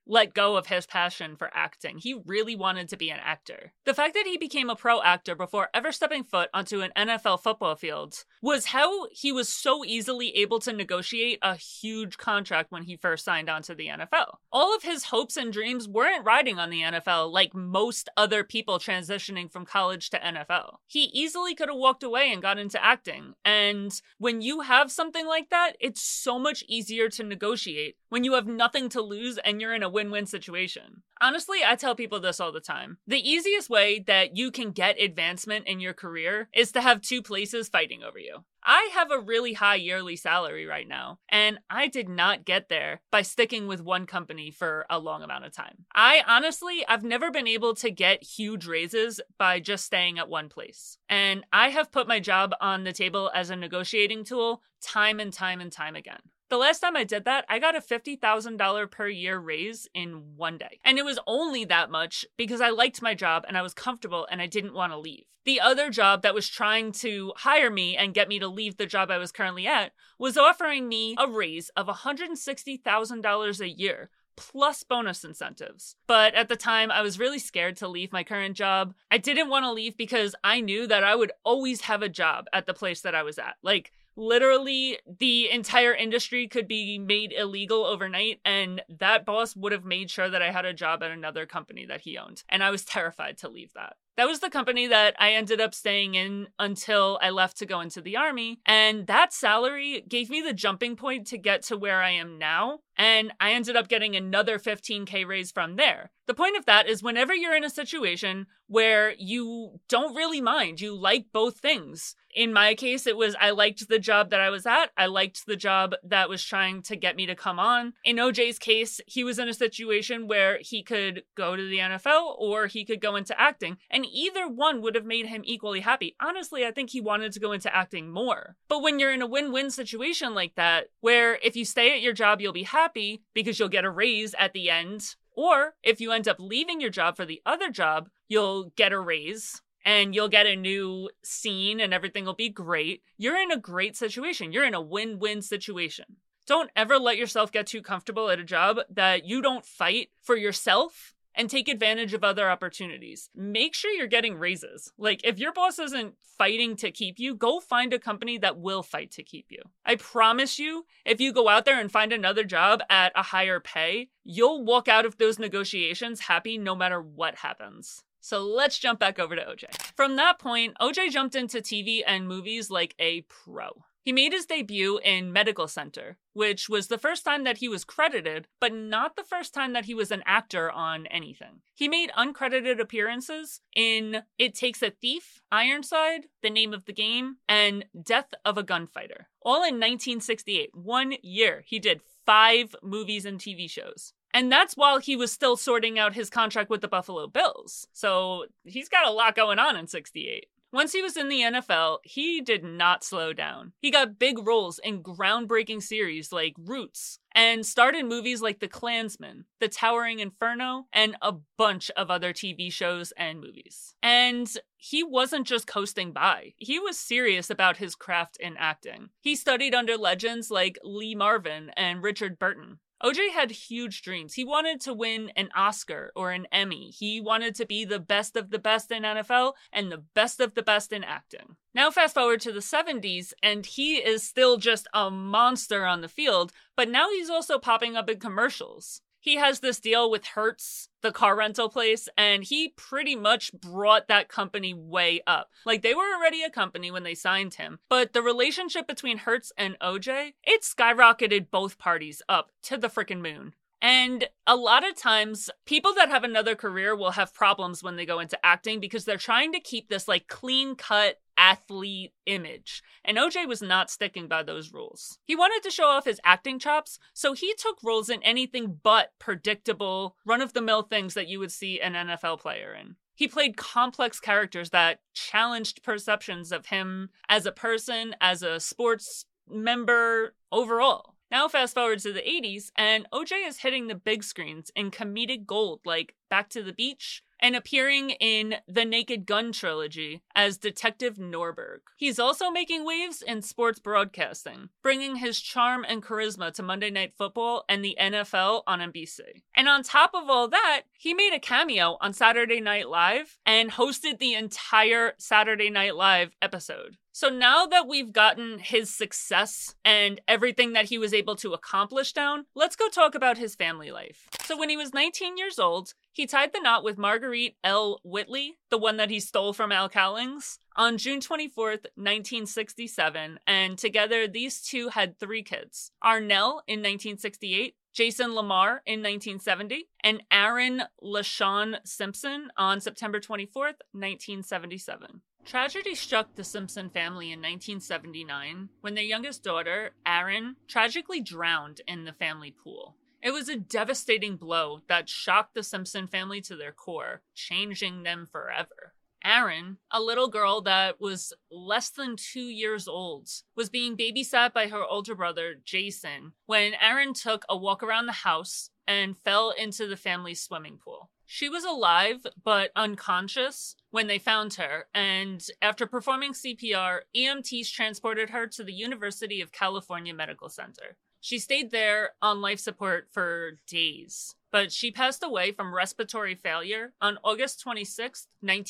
let go of his passion for acting. He really wanted to be an actor. The fact that he became a pro actor before ever stepping foot onto an NFL football field was how he was so easily able to negotiate a huge contract when he first signed on to the NFL. All of his hopes and dreams weren't riding on the NFL like most other people transitioning from college to NFL. He easily could have walked away and got into acting. And when you have something like that, it's so much easier to negotiate when you have nothing to lose and you're in a win-win situation. Honestly, I tell people this all the time. The easiest way that you can get advancement in your career is to have two places fighting over you. I have a really high yearly salary right now, and I did not get there by sticking with one company for a long amount of time. I've never been able to get huge raises by just staying at one place. And I have put my job on the table as a negotiating tool time and time and time again. The last time I did that, I got a $50,000 per year raise in one day. And it was only that much because I liked my job and I was comfortable and I didn't want to leave. The other job that was trying to hire me and get me to leave the job I was currently at was offering me a raise of $160,000 a year, plus bonus incentives. But at the time, I was really scared to leave my current job. I didn't want to leave because I knew that I would always have a job at the place that I was at. Like, literally, the entire industry could be made illegal overnight, and that boss would have made sure that I had a job at another company that he owned. And I was terrified to leave that. That was the company that I ended up staying in until I left to go into the army. And that salary gave me the jumping point to get to where I am now. And I ended up getting another $15,000 raise from there. The point of that is whenever you're in a situation where you don't really mind, you like both things. In my case, it was I liked the job that I was at. I liked the job that was trying to get me to come on. In OJ's case, he was in a situation where he could go to the NFL or he could go into acting. And either one would have made him equally happy. Honestly, I think he wanted to go into acting more. But when you're in a win-win situation like that, where if you stay at your job, you'll be happy because you'll get a raise at the end. Or if you end up leaving your job for the other job, you'll get a raise and you'll get a new scene and everything will be great. You're in a great situation. You're in a win-win situation. Don't ever let yourself get too comfortable at a job that you don't fight for yourself and take advantage of other opportunities. Make sure you're getting raises. Like, if your boss isn't fighting to keep you, go find a company that will fight to keep you. I promise you, if you go out there and find another job at a higher pay, you'll walk out of those negotiations happy no matter what happens. So let's jump back over to OJ. From that point, OJ jumped into TV and movies like a pro. He made his debut in Medical Center, which was the first time that he was credited, but not the first time that he was an actor on anything. He made uncredited appearances in It Takes a Thief, Ironside, The Name of the Game, and Death of a Gunfighter. All in 1968. 1 year. He did 5 movies and TV shows. And that's while he was still sorting out his contract with the Buffalo Bills. So he's got a lot going on in 68. Once he was in the NFL, he did not slow down. He got big roles in groundbreaking series like Roots, and starred in movies like The Klansman, The Towering Inferno, and a bunch of other TV shows and movies. And he wasn't just coasting by. He was serious about his craft in acting. He studied under legends like Lee Marvin and Richard Burton. OJ had huge dreams. He wanted to win an Oscar or an Emmy. He wanted to be the best of the best in NFL and the best of the best in acting. Now fast forward to the 70s, and he is still just a monster on the field, but now he's also popping up in commercials. He has this deal with Hertz, the car rental place, and he pretty much brought that company way up. Like, they were already a company when they signed him, but the relationship between Hertz and OJ, it skyrocketed both parties up to the frickin' moon. And a lot of times, people that have another career will have problems when they go into acting because they're trying to keep this, like, clean-cut athlete image. And OJ was not sticking by those rules. He wanted to show off his acting chops, so he took roles in anything but predictable, run-of-the-mill things that you would see an NFL player in. He played complex characters that challenged perceptions of him as a person, as a sports member, overall. Now fast forward to the 80s, and OJ is hitting the big screens in comedic gold like Back to the Beach and appearing in the Naked Gun trilogy as Detective Norberg. He's also making waves in sports broadcasting, bringing his charm and charisma to Monday Night Football and the NFL on NBC. And on top of all that, he made a cameo on Saturday Night Live and hosted the entire Saturday Night Live episode. So now that we've gotten his success and everything that he was able to accomplish down, let's go talk about his family life. So when he was 19 years old, he tied the knot with Marguerite L. Whitley, the one that he stole from Al Cowlings, on June 24th, 1967, and together these two had 3 kids. Arnell in 1968, Jason Lamar in 1970, and Aaron LaShawn Simpson on September 24th, 1977. Tragedy struck the Simpson family in 1979 when their youngest daughter, Aaron, tragically drowned in the family pool. It was a devastating blow that shocked the Simpson family to their core, changing them forever. Aaron, a little girl that was less than 2 years old, was being babysat by her older brother, Jason, when Aaron took a walk around the house and fell into the family's swimming pool. She was alive, but unconscious when they found her, and after performing CPR, EMTs transported her to the University of California Medical Center. She stayed there on life support for days, but she passed away from respiratory failure on August 26,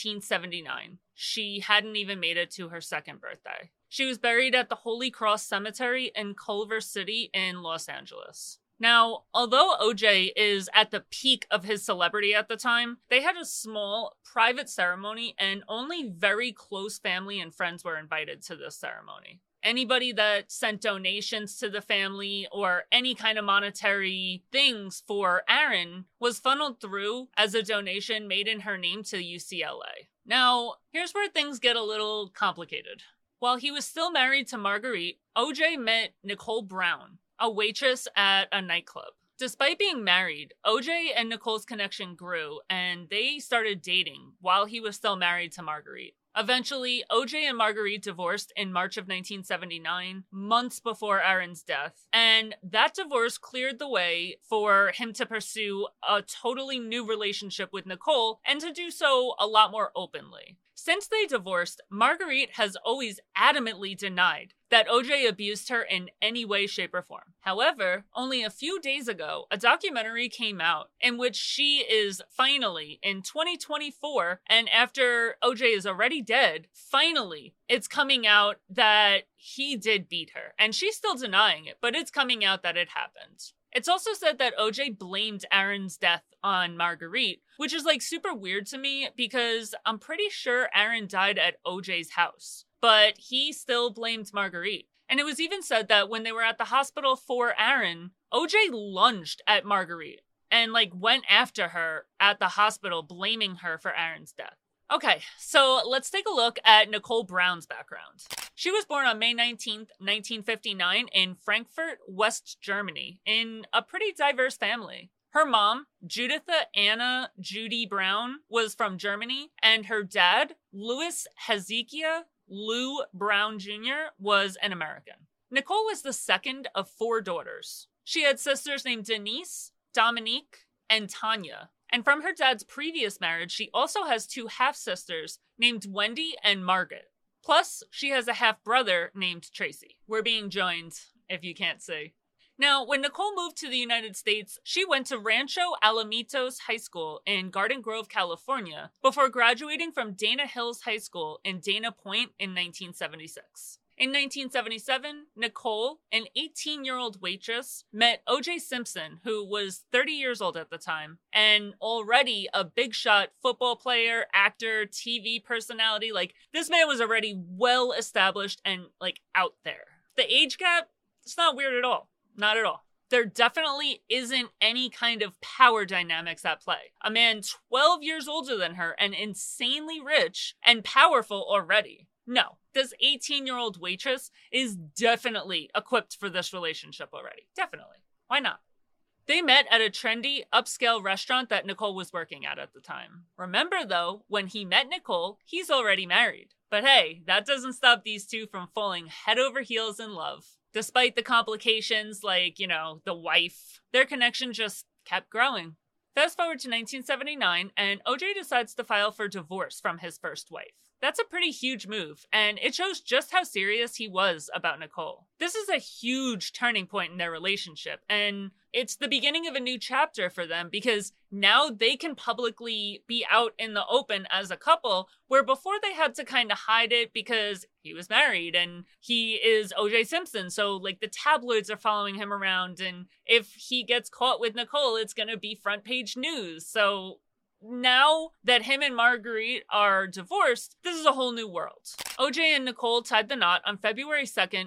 1979. She hadn't even made it to her second birthday. She was buried at the Holy Cross Cemetery in Culver City in Los Angeles. Now, although OJ is at the peak of his celebrity at the time, they had a small, private ceremony and only very close family and friends were invited to this ceremony. Anybody that sent donations to the family or any kind of monetary things for Aaron was funneled through as a donation made in her name to UCLA. Now, here's where things get a little complicated. While he was still married to Marguerite, OJ met Nicole Brown, a waitress at a nightclub. Despite being married, OJ and Nicole's connection grew, and they started dating while he was still married to Marguerite. Eventually, OJ and Marguerite divorced in March of 1979, months before Aaron's death, and that divorce cleared the way for him to pursue a totally new relationship with Nicole, and to do so a lot more openly. Since they divorced, Marguerite has always adamantly denied that OJ abused her in any way, shape, or form. However, only a few days ago, a documentary came out in which she is finally, in 2024, and after OJ is already dead, finally, it's coming out that he did beat her. And she's still denying it, but it's coming out that it happened. It's also said that OJ blamed Aaron's death on Marguerite, which is super weird to me because I'm pretty sure Aaron died at OJ's house, but he still blamed Marguerite. And it was even said that when they were at the hospital for Aaron, OJ lunged at Marguerite and went after her at the hospital, blaming her for Aaron's death. Okay, so let's take a look at Nicole Brown's background. She was born on May 19th, 1959 in Frankfurt, West Germany, in a pretty diverse family. Her mom, Juditha Anna Judy Brown, was from Germany, and her dad, Louis Hezekiah Lou Brown Jr., was an American. Nicole was the second of 4 daughters. She had sisters named Denise, Dominique, and Tanya. And from her dad's previous marriage, she also has 2 half-sisters named Wendy and Margaret. Plus, she has a half-brother named Tracy. We're being joined, if you can't see. Now, when Nicole moved to the United States, she went to Rancho Alamitos High School in Garden Grove, California, before graduating from Dana Hills High School in Dana Point in 1976. In 1977, Nicole, an 18-year-old waitress, met O.J. Simpson, who was 30 years old at the time, and already a big shot football player, actor, TV personality. This man was already well established and, out there. The age gap, it's not weird at all. Not at all. There definitely isn't any kind of power dynamics at play. A man 12 years older than her and insanely rich and powerful already. No, this 18-year-old waitress is definitely equipped for this relationship already. Definitely. Why not? They met at a trendy, upscale restaurant that Nicole was working at the time. Remember, though, when he met Nicole, he's already married. But hey, that doesn't stop these two from falling head over heels in love. Despite the complications the wife, their connection just kept growing. Fast forward to 1979, and OJ decides to file for divorce from his first wife. That's a pretty huge move, and it shows just how serious he was about Nicole. This is a huge turning point in their relationship, and it's the beginning of a new chapter for them because now they can publicly be out in the open as a couple, where before they had to kind of hide it because he was married and he is OJ Simpson, so like the tabloids are following him around, and if he gets caught with Nicole, it's gonna be front page news. So now that him and Marguerite are divorced, this is a whole new world. OJ and Nicole tied the knot on February 2nd,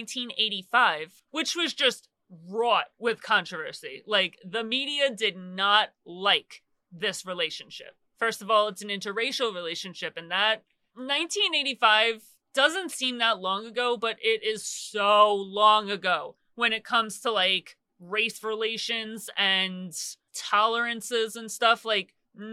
1985, which was just wrought with controversy. Like, the media did not like this relationship. First of all, it's an interracial relationship, and that 1985 doesn't seem that long ago, but it is so long ago when it comes to like race relations and tolerances and stuff. Like,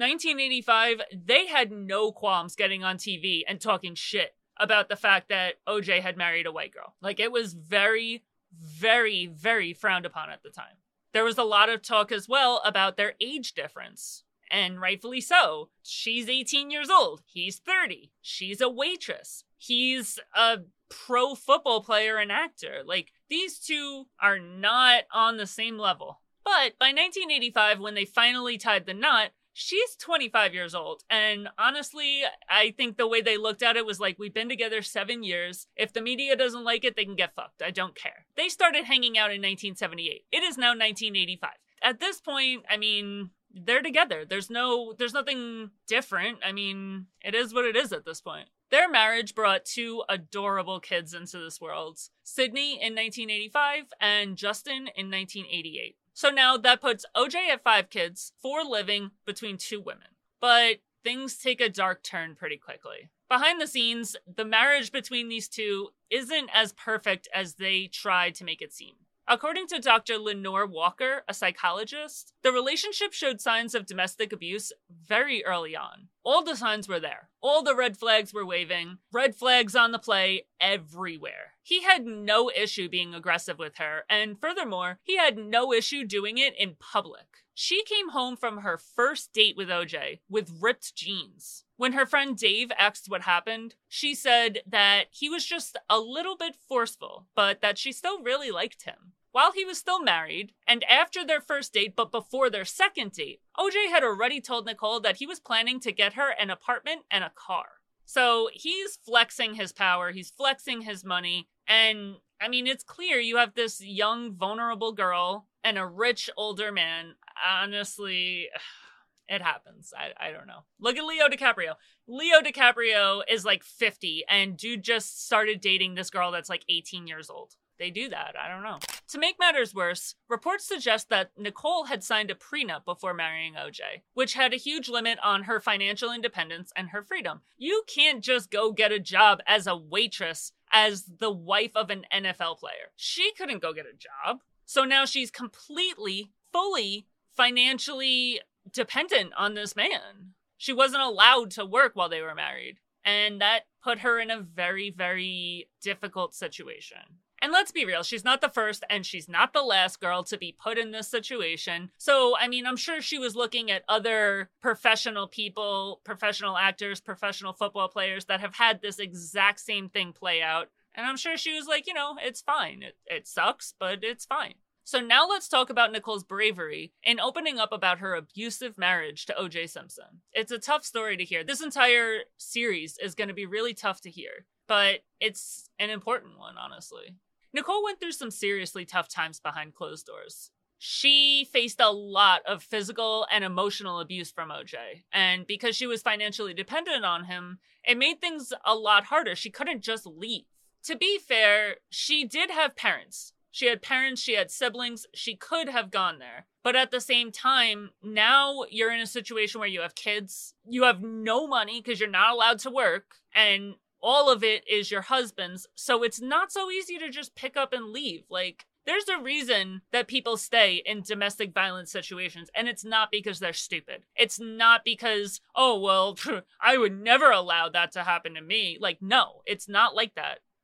1985, they had no qualms getting on TV and talking shit about the fact that OJ had married a white girl. Like, it was very, very, very frowned upon at the time. There was a lot of talk as well about their age difference, and rightfully so. She's 18 years old. He's 30. She's a waitress. He's a pro football player and actor. Like, these two are not on the same level. But by 1985, when they finally tied the knot, she's 25 years old, and honestly, I think the way they looked at it was like, we've been together 7 years. If the media doesn't like it, they can get fucked. I don't care. They started hanging out in 1978. It is now 1985. At this point, I mean, they're together. There's nothing different. I mean, it is what it is at this point. Their marriage brought 2 adorable kids into this world. Sydney in 1985 and Justin in 1988. So now that puts OJ at 5 kids, 4 living between 2 women. But things take a dark turn pretty quickly. Behind the scenes, the marriage between these two isn't as perfect as they tried to make it seem. According to Dr. Lenore Walker, a psychologist, the relationship showed signs of domestic abuse very early on. All the signs were there. All the red flags were waving. Red flags on the play everywhere. He had no issue being aggressive with her, and furthermore, he had no issue doing it in public. She came home from her first date with OJ with ripped jeans. When her friend Dave asked what happened, she said that he was just a little bit forceful, but that she still really liked him. While he was still married, and after their first date but before their second date, OJ had already told Nicole that he was planning to get her an apartment and a car. So he's flexing his power, he's flexing his money, and I mean, it's clear you have this young, vulnerable girl and a rich, older man. Honestly, it happens. I don't know. Look at Leo DiCaprio. Leo DiCaprio is like 50, and dude just started dating this girl that's like 18 years old. They do that. I don't know. To make matters worse, reports suggest that Nicole had signed a prenup before marrying OJ, which had a huge limit on her financial independence and her freedom. You can't just go get a job as a waitress as the wife of an NFL player. She couldn't go get a job. So now she's completely, fully financially dependent on this man. She wasn't allowed to work while they were married. And that put her in a very, very difficult situation. And let's be real, she's not the first and she's not the last girl to be put in this situation. So, I mean, I'm sure she was looking at other professional people, professional actors, professional football players that have had this exact same thing play out. And I'm sure she was like, you know, it's fine. It sucks, but it's fine. So now let's talk about Nicole's bravery in opening up about her abusive marriage to O.J. Simpson. It's a tough story to hear. This entire series is going to be really tough to hear, but it's an important one, honestly. Nicole went through some seriously tough times behind closed doors. She faced a lot of physical and emotional abuse from OJ, and because she was financially dependent on him, it made things a lot harder. She couldn't just leave. To be fair, she did have parents. She had parents, she had siblings, she could have gone there. But at the same time, now you're in a situation where you have kids, you have no money because you're not allowed to work, and all of it is your husband's, so it's not so easy to just pick up and leave. Like, there's a reason that people stay in domestic violence situations, and it's not because they're stupid. It's not because, oh, well, I would never allow that to happen to me. Like, no, it's not like that.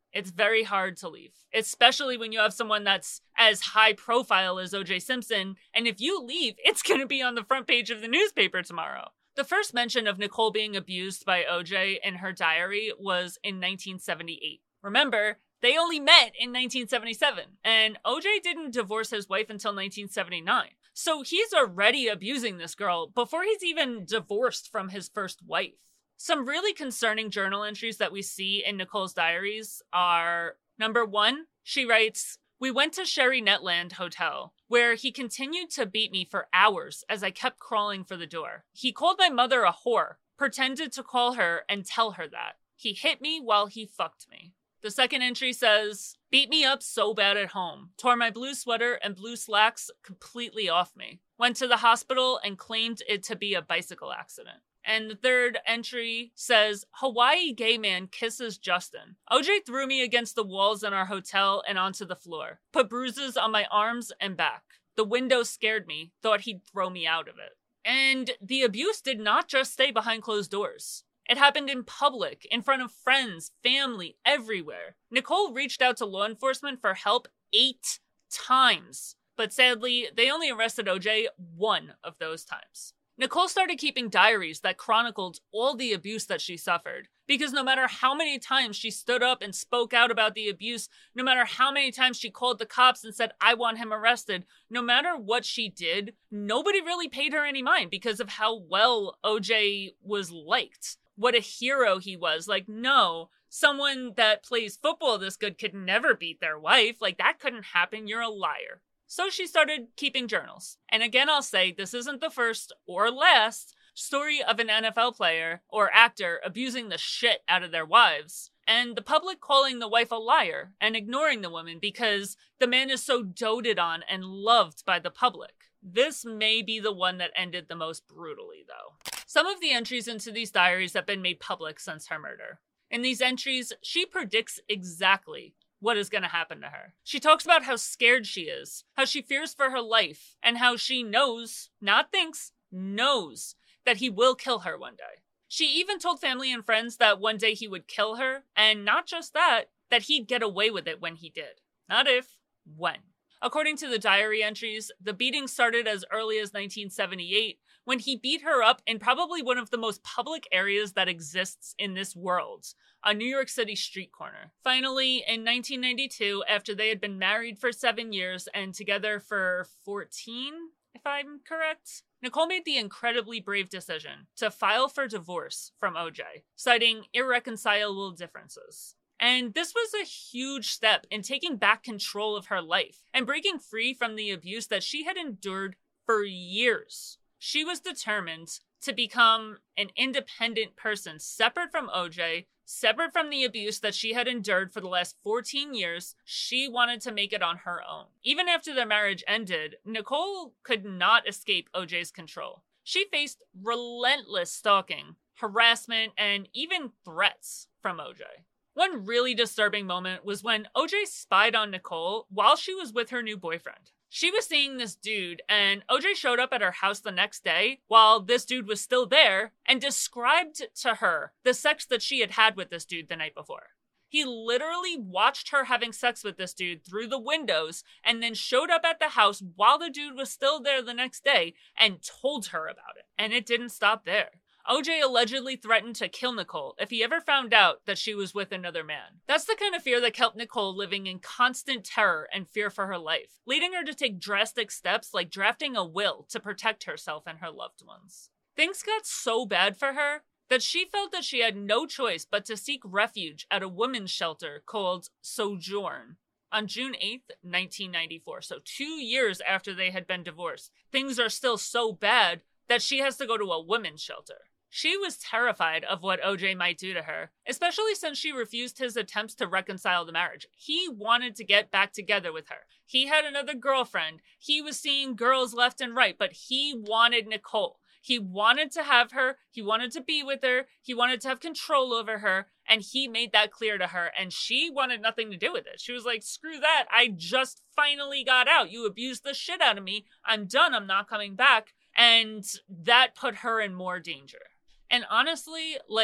It's very hard to leave, especially when you have someone that's as high profile as O.J. Simpson. And if you leave, it's going to be on the front page of the newspaper tomorrow. The first mention of Nicole being abused by O.J. in her diary was in 1978. Remember, they only met in 1977, and O.J. didn't divorce his wife until 1979. So he's already abusing this girl before he's even divorced from his first wife. Some really concerning journal entries that we see in Nicole's diaries are, number 1, she writes, "We went to Sherry Netland Hotel, where he continued to beat me for hours as I kept crawling for the door. He called my mother a whore, pretended to call her and tell her that. He hit me while he fucked me." The second entry says, "Beat me up so bad at home. Tore my blue sweater and blue slacks completely off me. Went to the hospital and claimed it to be a bicycle accident." And the third entry says, "Hawaii gay man kisses Justin. OJ threw me against the walls in our hotel and onto the floor. Put bruises on my arms and back. The window scared me. Thought he'd throw me out of it." And the abuse did not just stay behind closed doors. It happened in public, in front of friends, family, everywhere. Nicole reached out to law enforcement for help 8 times. But sadly, they only arrested OJ 1 of those times. Nicole started keeping diaries that chronicled all the abuse that she suffered, because no matter how many times she stood up and spoke out about the abuse, no matter how many times she called the cops and said, "I want him arrested," no matter what she did, nobody really paid her any mind because of how well OJ was liked. What a hero he was. Like, no, someone that plays football this good could never beat their wife. Like, that couldn't happen. You're a liar. So she started keeping journals. And again, I'll say this isn't the first or last story of an NFL player or actor abusing the shit out of their wives, and the public calling the wife a liar and ignoring the woman because the man is so doted on and loved by the public. This may be the one that ended the most brutally, though. Some of the entries into these diaries have been made public since her murder. In these entries, she predicts exactly what is going to happen to her. She talks about how scared she is, how she fears for her life, and how she knows, not thinks, knows that he will kill her one day. She even told family and friends that one day he would kill her, and not just that he'd get away with it when he did. Not if, when. According to the diary entries, the beating started as early as 1978, when he beat her up in probably one of the most public areas that exists in this world, a New York City street corner. Finally, in 1992, after they had been married for 7 years and together for 14, if I'm correct, Nicole made the incredibly brave decision to file for divorce from OJ, citing irreconcilable differences. And this was a huge step in taking back control of her life and breaking free from the abuse that she had endured for years. She was determined to become an independent person, separate from OJ, separate from the abuse that she had endured for the last 14 years. She wanted to make it on her own. Even after their marriage ended, Nicole could not escape OJ's control. She faced relentless stalking, harassment, and even threats from OJ. One really disturbing moment was when OJ spied on Nicole while she was with her new boyfriend. She was seeing this dude, and OJ showed up at her house the next day while this dude was still there and described to her the sex that she had had with this dude the night before. He literally watched her having sex with this dude through the windows and then showed up at the house while the dude was still there the next day and told her about it. And it didn't stop there. OJ allegedly threatened to kill Nicole if he ever found out that she was with another man. That's the kind of fear that kept Nicole living in constant terror and fear for her life, leading her to take drastic steps like drafting a will to protect herself and her loved ones. Things got so bad for her that she felt that she had no choice but to seek refuge at a women's shelter called Sojourn. On June 8th, 1994, so 2 years after they had been divorced, things are still so bad that she has to go to a women's shelter. She was terrified of what OJ might do to her, especially since she refused his attempts to reconcile the marriage. He wanted to get back together with her. He had another girlfriend. He was seeing girls left and right, but he wanted Nicole. He wanted to have her. He wanted to be with her. He wanted to have control over her, and he made that clear to her, and she wanted nothing to do with it. She was like, screw that. I just finally got out. You abused the shit out of me. I'm done. I'm not coming back. And that put her in more danger. And honestly, like,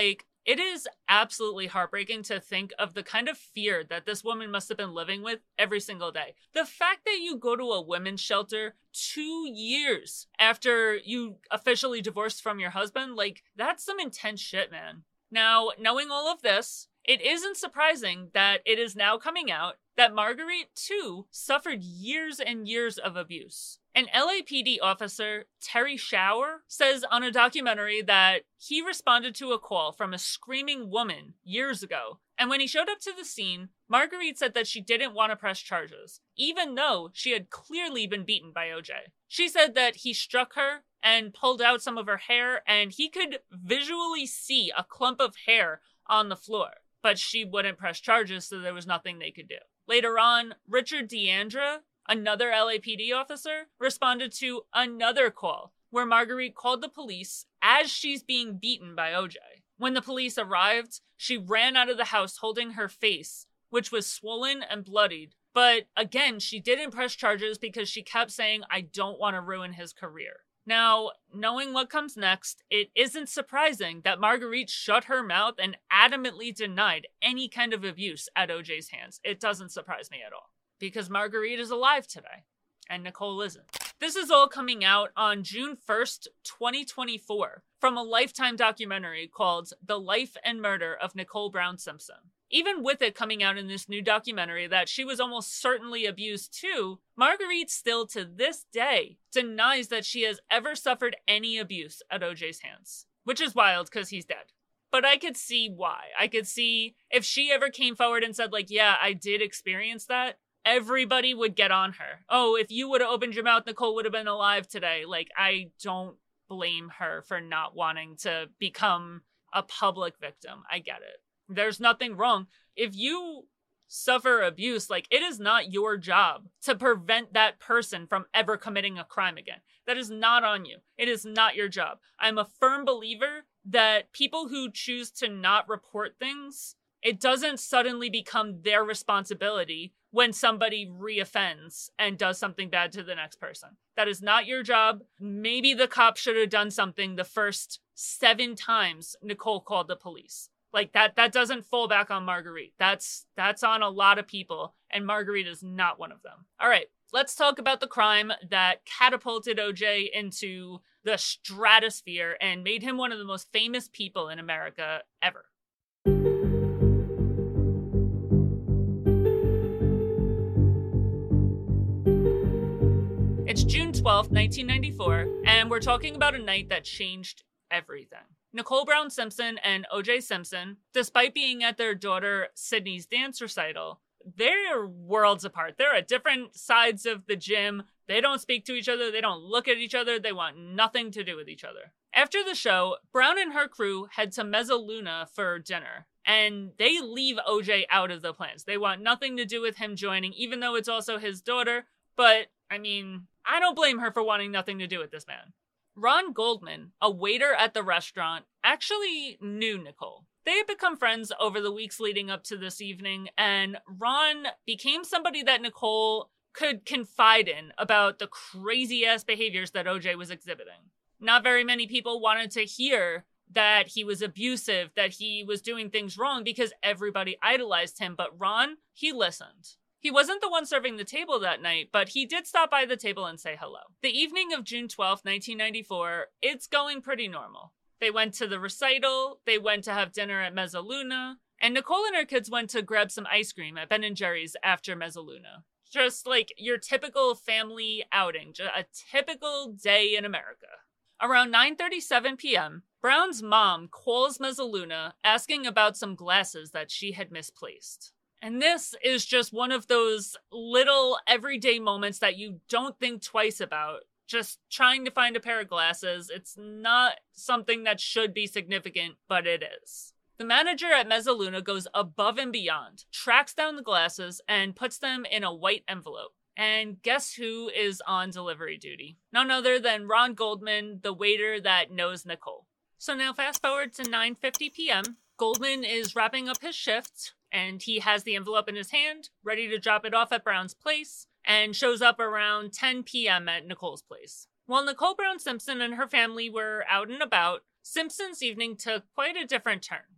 It is absolutely heartbreaking to think of the kind of fear that this woman must have been living with every single day. The fact that you go to a women's shelter 2 years after you officially divorced from your husband, like, that's some intense shit, man. Now, knowing all of this, it isn't surprising that it is now coming out that Marguerite, too, suffered years and years of abuse. An LAPD officer, Terry Shower, says on a documentary that he responded to a call from a screaming woman years ago. And when he showed up to the scene, Marguerite said that she didn't want to press charges, even though she had clearly been beaten by OJ. She said that he struck her and pulled out some of her hair, and he could visually see a clump of hair on the floor. But she wouldn't press charges, so there was nothing they could do. Later on, Richard Deandra, another LAPD officer, responded to another call where Marguerite called the police as she's being beaten by OJ. When the police arrived, she ran out of the house holding her face, which was swollen and bloodied. But again, she didn't press charges because she kept saying, "I don't want to ruin his career." Now, knowing what comes next, it isn't surprising that Marguerite shut her mouth and adamantly denied any kind of abuse at OJ's hands. It doesn't surprise me at all, because Marguerite is alive today, and Nicole isn't. This is all coming out on June 1st, 2024, from a Lifetime documentary called The Life and Murder of Nicole Brown Simpson. Even with it coming out in this new documentary that she was almost certainly abused too, Marguerite still to this day denies that she has ever suffered any abuse at OJ's hands. Which is wild because he's dead. But I could see why. I could see if she ever came forward and said, like, yeah, I did experience that, everybody would get on her. Oh, if you would have opened your mouth, Nicole would have been alive today. Like, I don't blame her for not wanting to become a public victim. I get it. There's nothing wrong. If you suffer abuse, like, it is not your job to prevent that person from ever committing a crime again. That is not on you. It is not your job. I'm a firm believer that people who choose to not report things, it doesn't suddenly become their responsibility when somebody reoffends and does something bad to the next person. That is not your job. Maybe the cop should have done something the first 7 times Nicole called the police. Like, that doesn't fall back on Marguerite. That's on a lot of people, and Marguerite is not one of them. All right, let's talk about the crime that catapulted OJ into the stratosphere and made him one of the most famous people in America ever. It's June 12th, 1994, and we're talking about a night that changed everything. Nicole Brown Simpson and OJ Simpson, despite being at their daughter Sydney's dance recital, they're worlds apart. They're at different sides of the gym. They don't speak to each other. They don't look at each other. They want nothing to do with each other. After the show, Brown and her crew head to Mezzaluna for dinner, and they leave OJ out of the plans. They want nothing to do with him joining, even though it's also his daughter. But, I mean, I don't blame her for wanting nothing to do with this man. Ron Goldman, a waiter at the restaurant, actually knew Nicole. They had become friends over the weeks leading up to this evening, and Ron became somebody that Nicole could confide in about the crazy-ass behaviors that OJ was exhibiting. Not very many people wanted to hear that he was abusive, that he was doing things wrong, because everybody idolized him, but Ron, he listened. He wasn't the one serving the table that night, but he did stop by the table and say hello. The evening of June 12th, 1994, it's going pretty normal. They went to the recital, they went to have dinner at Mezzaluna, and Nicole and her kids went to grab some ice cream at Ben & Jerry's after Mezzaluna. Just like your typical family outing, just a typical day in America. Around 9:37 p.m., Brown's mom calls Mezzaluna asking about some glasses that she had misplaced. And this is just one of those little everyday moments that you don't think twice about. Just trying to find a pair of glasses. It's not something that should be significant, but it is. The manager at Mezzaluna goes above and beyond, tracks down the glasses, and puts them in a white envelope. And guess who is on delivery duty? None other than Ron Goldman, the waiter that knows Nicole. So now fast forward to 9:50 p.m. Goldman is wrapping up his shift, and he has the envelope in his hand, ready to drop it off at Brown's place, and shows up around 10 p.m. at Nicole's place. While Nicole Brown Simpson and her family were out and about, Simpson's evening took quite a different turn.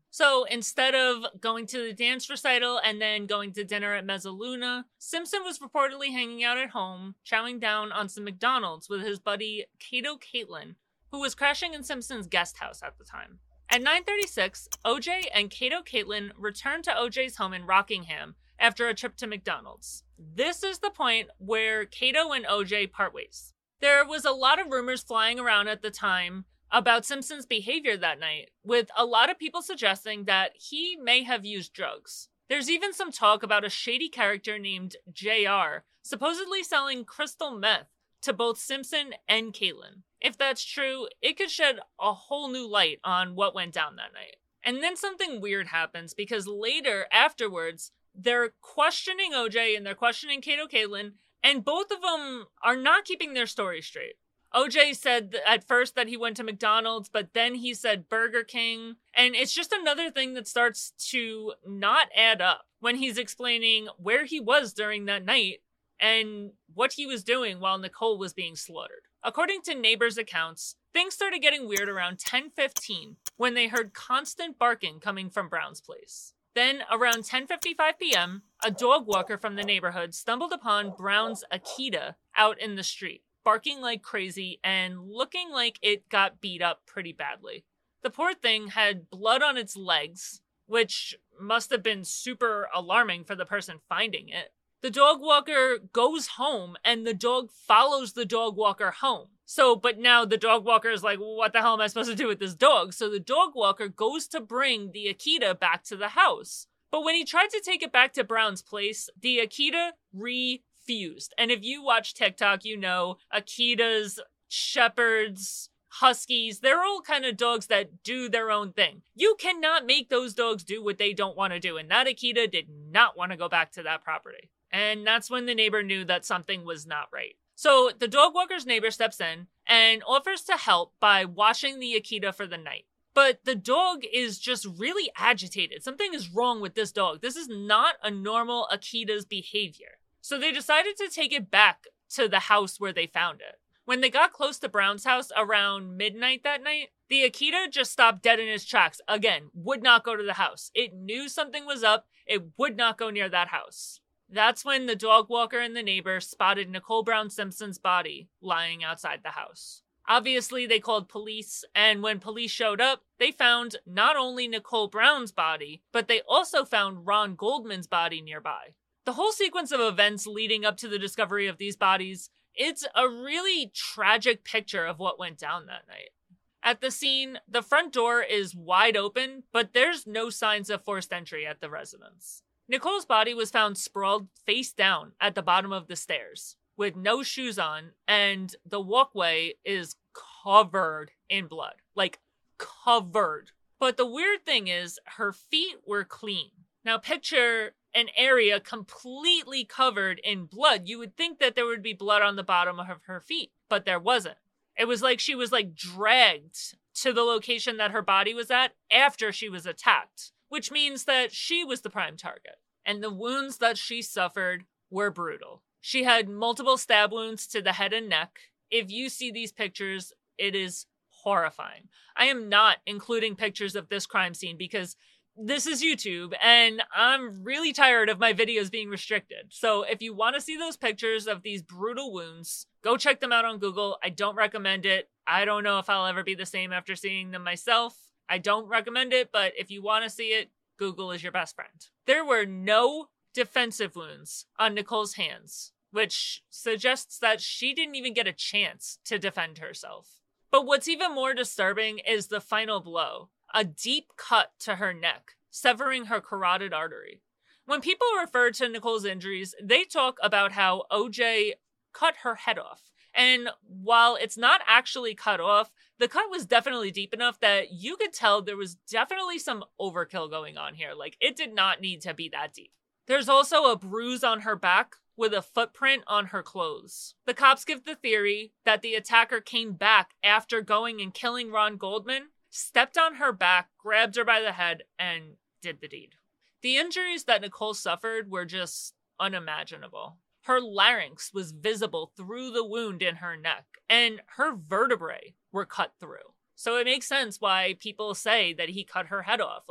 So instead of going to the dance recital and then going to dinner at Mezzaluna, Simpson was reportedly hanging out at home, chowing down on some McDonald's with his buddy Kato Caitlin, who was crashing in Simpson's guest house at the time. At 9:36, OJ and Kato Caitlin returned to OJ's home in Rockingham after a trip to McDonald's. This is the point where Kato and OJ part ways. There was a lot of rumors flying around at the time about Simpson's behavior that night, with a lot of people suggesting that he may have used drugs. There's even some talk about a shady character named JR, supposedly selling crystal meth to both Simpson and Caitlin. If that's true, it could shed a whole new light on what went down that night. And then something weird happens, because later, afterwards, they're questioning OJ and they're questioning Kato Caitlin, and both of them are not keeping their story straight. OJ said at first that he went to McDonald's, but then he said Burger King. And it's just another thing that starts to not add up when he's explaining where he was during that night and what he was doing while Nicole was being slaughtered. According to neighbors' accounts, things started getting weird around 10:15 when they heard constant barking coming from Brown's place. Then, around 10:55 p.m., a dog walker from the neighborhood stumbled upon Brown's Akita out in the street, barking like crazy and looking like it got beat up pretty badly. The poor thing had blood on its legs, which must have been super alarming for the person finding it. The dog walker goes home and the dog follows the dog walker home. But now the dog walker is like, what the hell am I supposed to do with this dog? So the dog walker goes to bring the Akita back to the house. But when he tried to take it back to Brown's place, the Akita refused. And if you watch TikTok, you know Akitas, shepherds, huskies, they're all kind of dogs that do their own thing. You cannot make those dogs do what they don't want to do. And that Akita did not want to go back to that property. And that's when the neighbor knew that something was not right. So the dog walker's neighbor steps in and offers to help by washing the Akita for the night. But the dog is just really agitated. Something is wrong with this dog. This is not a normal Akita's behavior. So they decided to take it back to the house where they found it. When they got close to Brown's house around midnight that night, the Akita just stopped dead in its tracks. Again, would not go to the house. It knew something was up. It would not go near that house. That's when the dog walker and the neighbor spotted Nicole Brown Simpson's body lying outside the house. Obviously, they called police, and when police showed up, they found not only Nicole Brown's body, but they also found Ron Goldman's body nearby. The whole sequence of events leading up to the discovery of these bodies, it's a really tragic picture of what went down that night. At the scene, the front door is wide open, but there's no signs of forced entry at the residence. Nicole's body was found sprawled face down at the bottom of the stairs, with no shoes on, and the walkway is covered in blood. Like, covered. But the weird thing is, her feet were clean. Now picture an area completely covered in blood. You would think that there would be blood on the bottom of her feet, but there wasn't. It was like she was dragged to the location that her body was at after she was attacked, which means that she was the prime target. And the wounds that she suffered were brutal. She had multiple stab wounds to the head and neck. If you see these pictures, it is horrifying. I am not including pictures of this crime scene because this is YouTube and I'm really tired of my videos being restricted. So if you want to see those pictures of these brutal wounds, go check them out on Google. I don't recommend it. I don't know if I'll ever be the same after seeing them myself. I don't recommend it, but if you want to see it, Google is your best friend. There were no defensive wounds on Nicole's hands, which suggests that she didn't even get a chance to defend herself. But what's even more disturbing is the final blow, a deep cut to her neck, severing her carotid artery. When people refer to Nicole's injuries, they talk about how OJ cut her head off. And while it's not actually cut off, the cut was definitely deep enough that you could tell there was definitely some overkill going on here. It did not need to be that deep. There's also a bruise on her back with a footprint on her clothes. The cops give the theory that the attacker came back after going and killing Ron Goldman, stepped on her back, grabbed her by the head, and did the deed. The injuries that Nicole suffered were just unimaginable. Her larynx was visible through the wound in her neck, and her vertebrae were cut through. So it makes sense why people say that he cut her head off.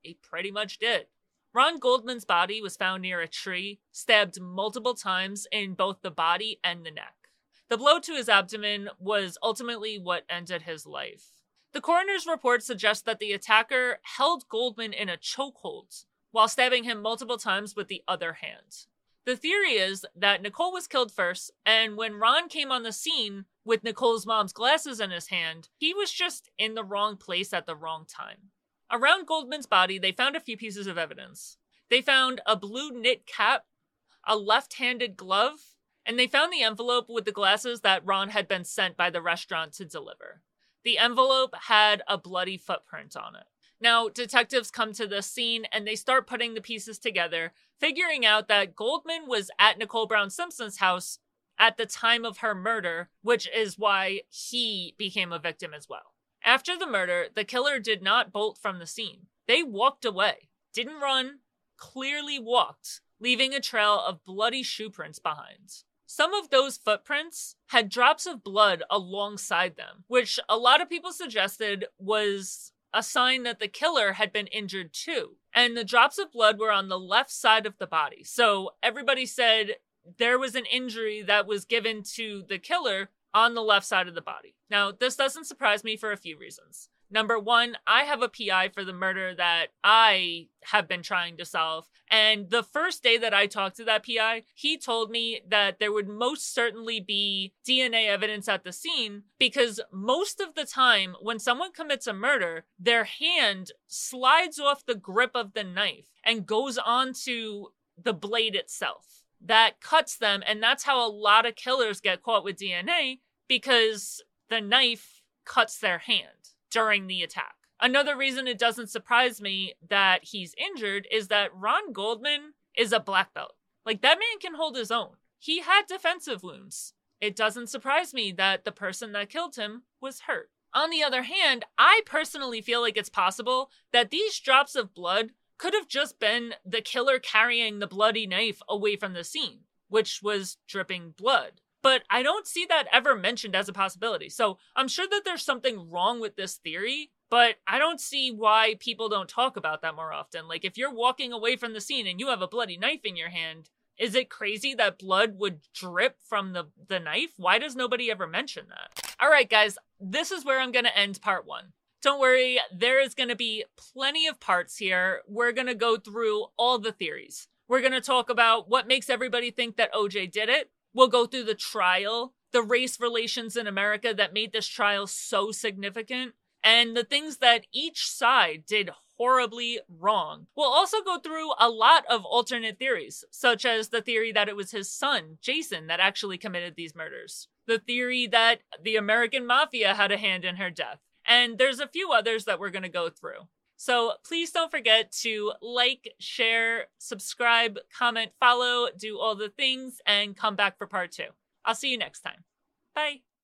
he pretty much did. Ron Goldman's body was found near a tree, stabbed multiple times in both the body and the neck. The blow to his abdomen was ultimately what ended his life. The coroner's report suggests that the attacker held Goldman in a chokehold while stabbing him multiple times with the other hand. The theory is that Nicole was killed first, and when Ron came on the scene with Nicole's mom's glasses in his hand, he was just in the wrong place at the wrong time. Around Goldman's body, they found a few pieces of evidence. They found a blue knit cap, a left-handed glove, and they found the envelope with the glasses that Ron had been sent by the restaurant to deliver. The envelope had a bloody footprint on it. Now, detectives come to the scene and they start putting the pieces together, figuring out that Goldman was at Nicole Brown Simpson's house at the time of her murder, which is why he became a victim as well. After the murder, the killer did not bolt from the scene. They walked away, didn't run, clearly walked, leaving a trail of bloody shoe prints behind. Some of those footprints had drops of blood alongside them, which a lot of people suggested was a sign that the killer had been injured too. And the drops of blood were on the left side of the body. So everybody said there was an injury that was given to the killer on the left side of the body. Now, this doesn't surprise me for a few reasons. Number one, I have a PI for the murder that I have been trying to solve. And the first day that I talked to that PI, he told me that there would most certainly be DNA evidence at the scene because most of the time when someone commits a murder, their hand slides off the grip of the knife and goes onto the blade itself. That cuts them, and that's how a lot of killers get caught with DNA because the knife cuts their hand during the attack. Another reason it doesn't surprise me that he's injured is that Ron Goldman is a black belt. Like, that man can hold his own. He had defensive wounds. It doesn't surprise me that the person that killed him was hurt. On the other hand, I personally feel like it's possible that these drops of blood could have just been the killer carrying the bloody knife away from the scene, which was dripping blood. But I don't see that ever mentioned as a possibility. So I'm sure that there's something wrong with this theory, but I don't see why people don't talk about that more often. Like, if you're walking away from the scene and you have a bloody knife in your hand, is it crazy that blood would drip from the knife? Why does nobody ever mention that? All right, guys, this is where I'm going to end part one. Don't worry, there is going to be plenty of parts here. We're going to go through all the theories. We're going to talk about what makes everybody think that OJ did it. We'll go through the trial, the race relations in America that made this trial so significant, and the things that each side did horribly wrong. We'll also go through a lot of alternate theories, such as the theory that it was his son, Jason, that actually committed these murders. The theory that the American Mafia had a hand in her death. And there's a few others that we're going to go through. So please don't forget to like, share, subscribe, comment, follow, do all the things, and come back for part two. I'll see you next time. Bye.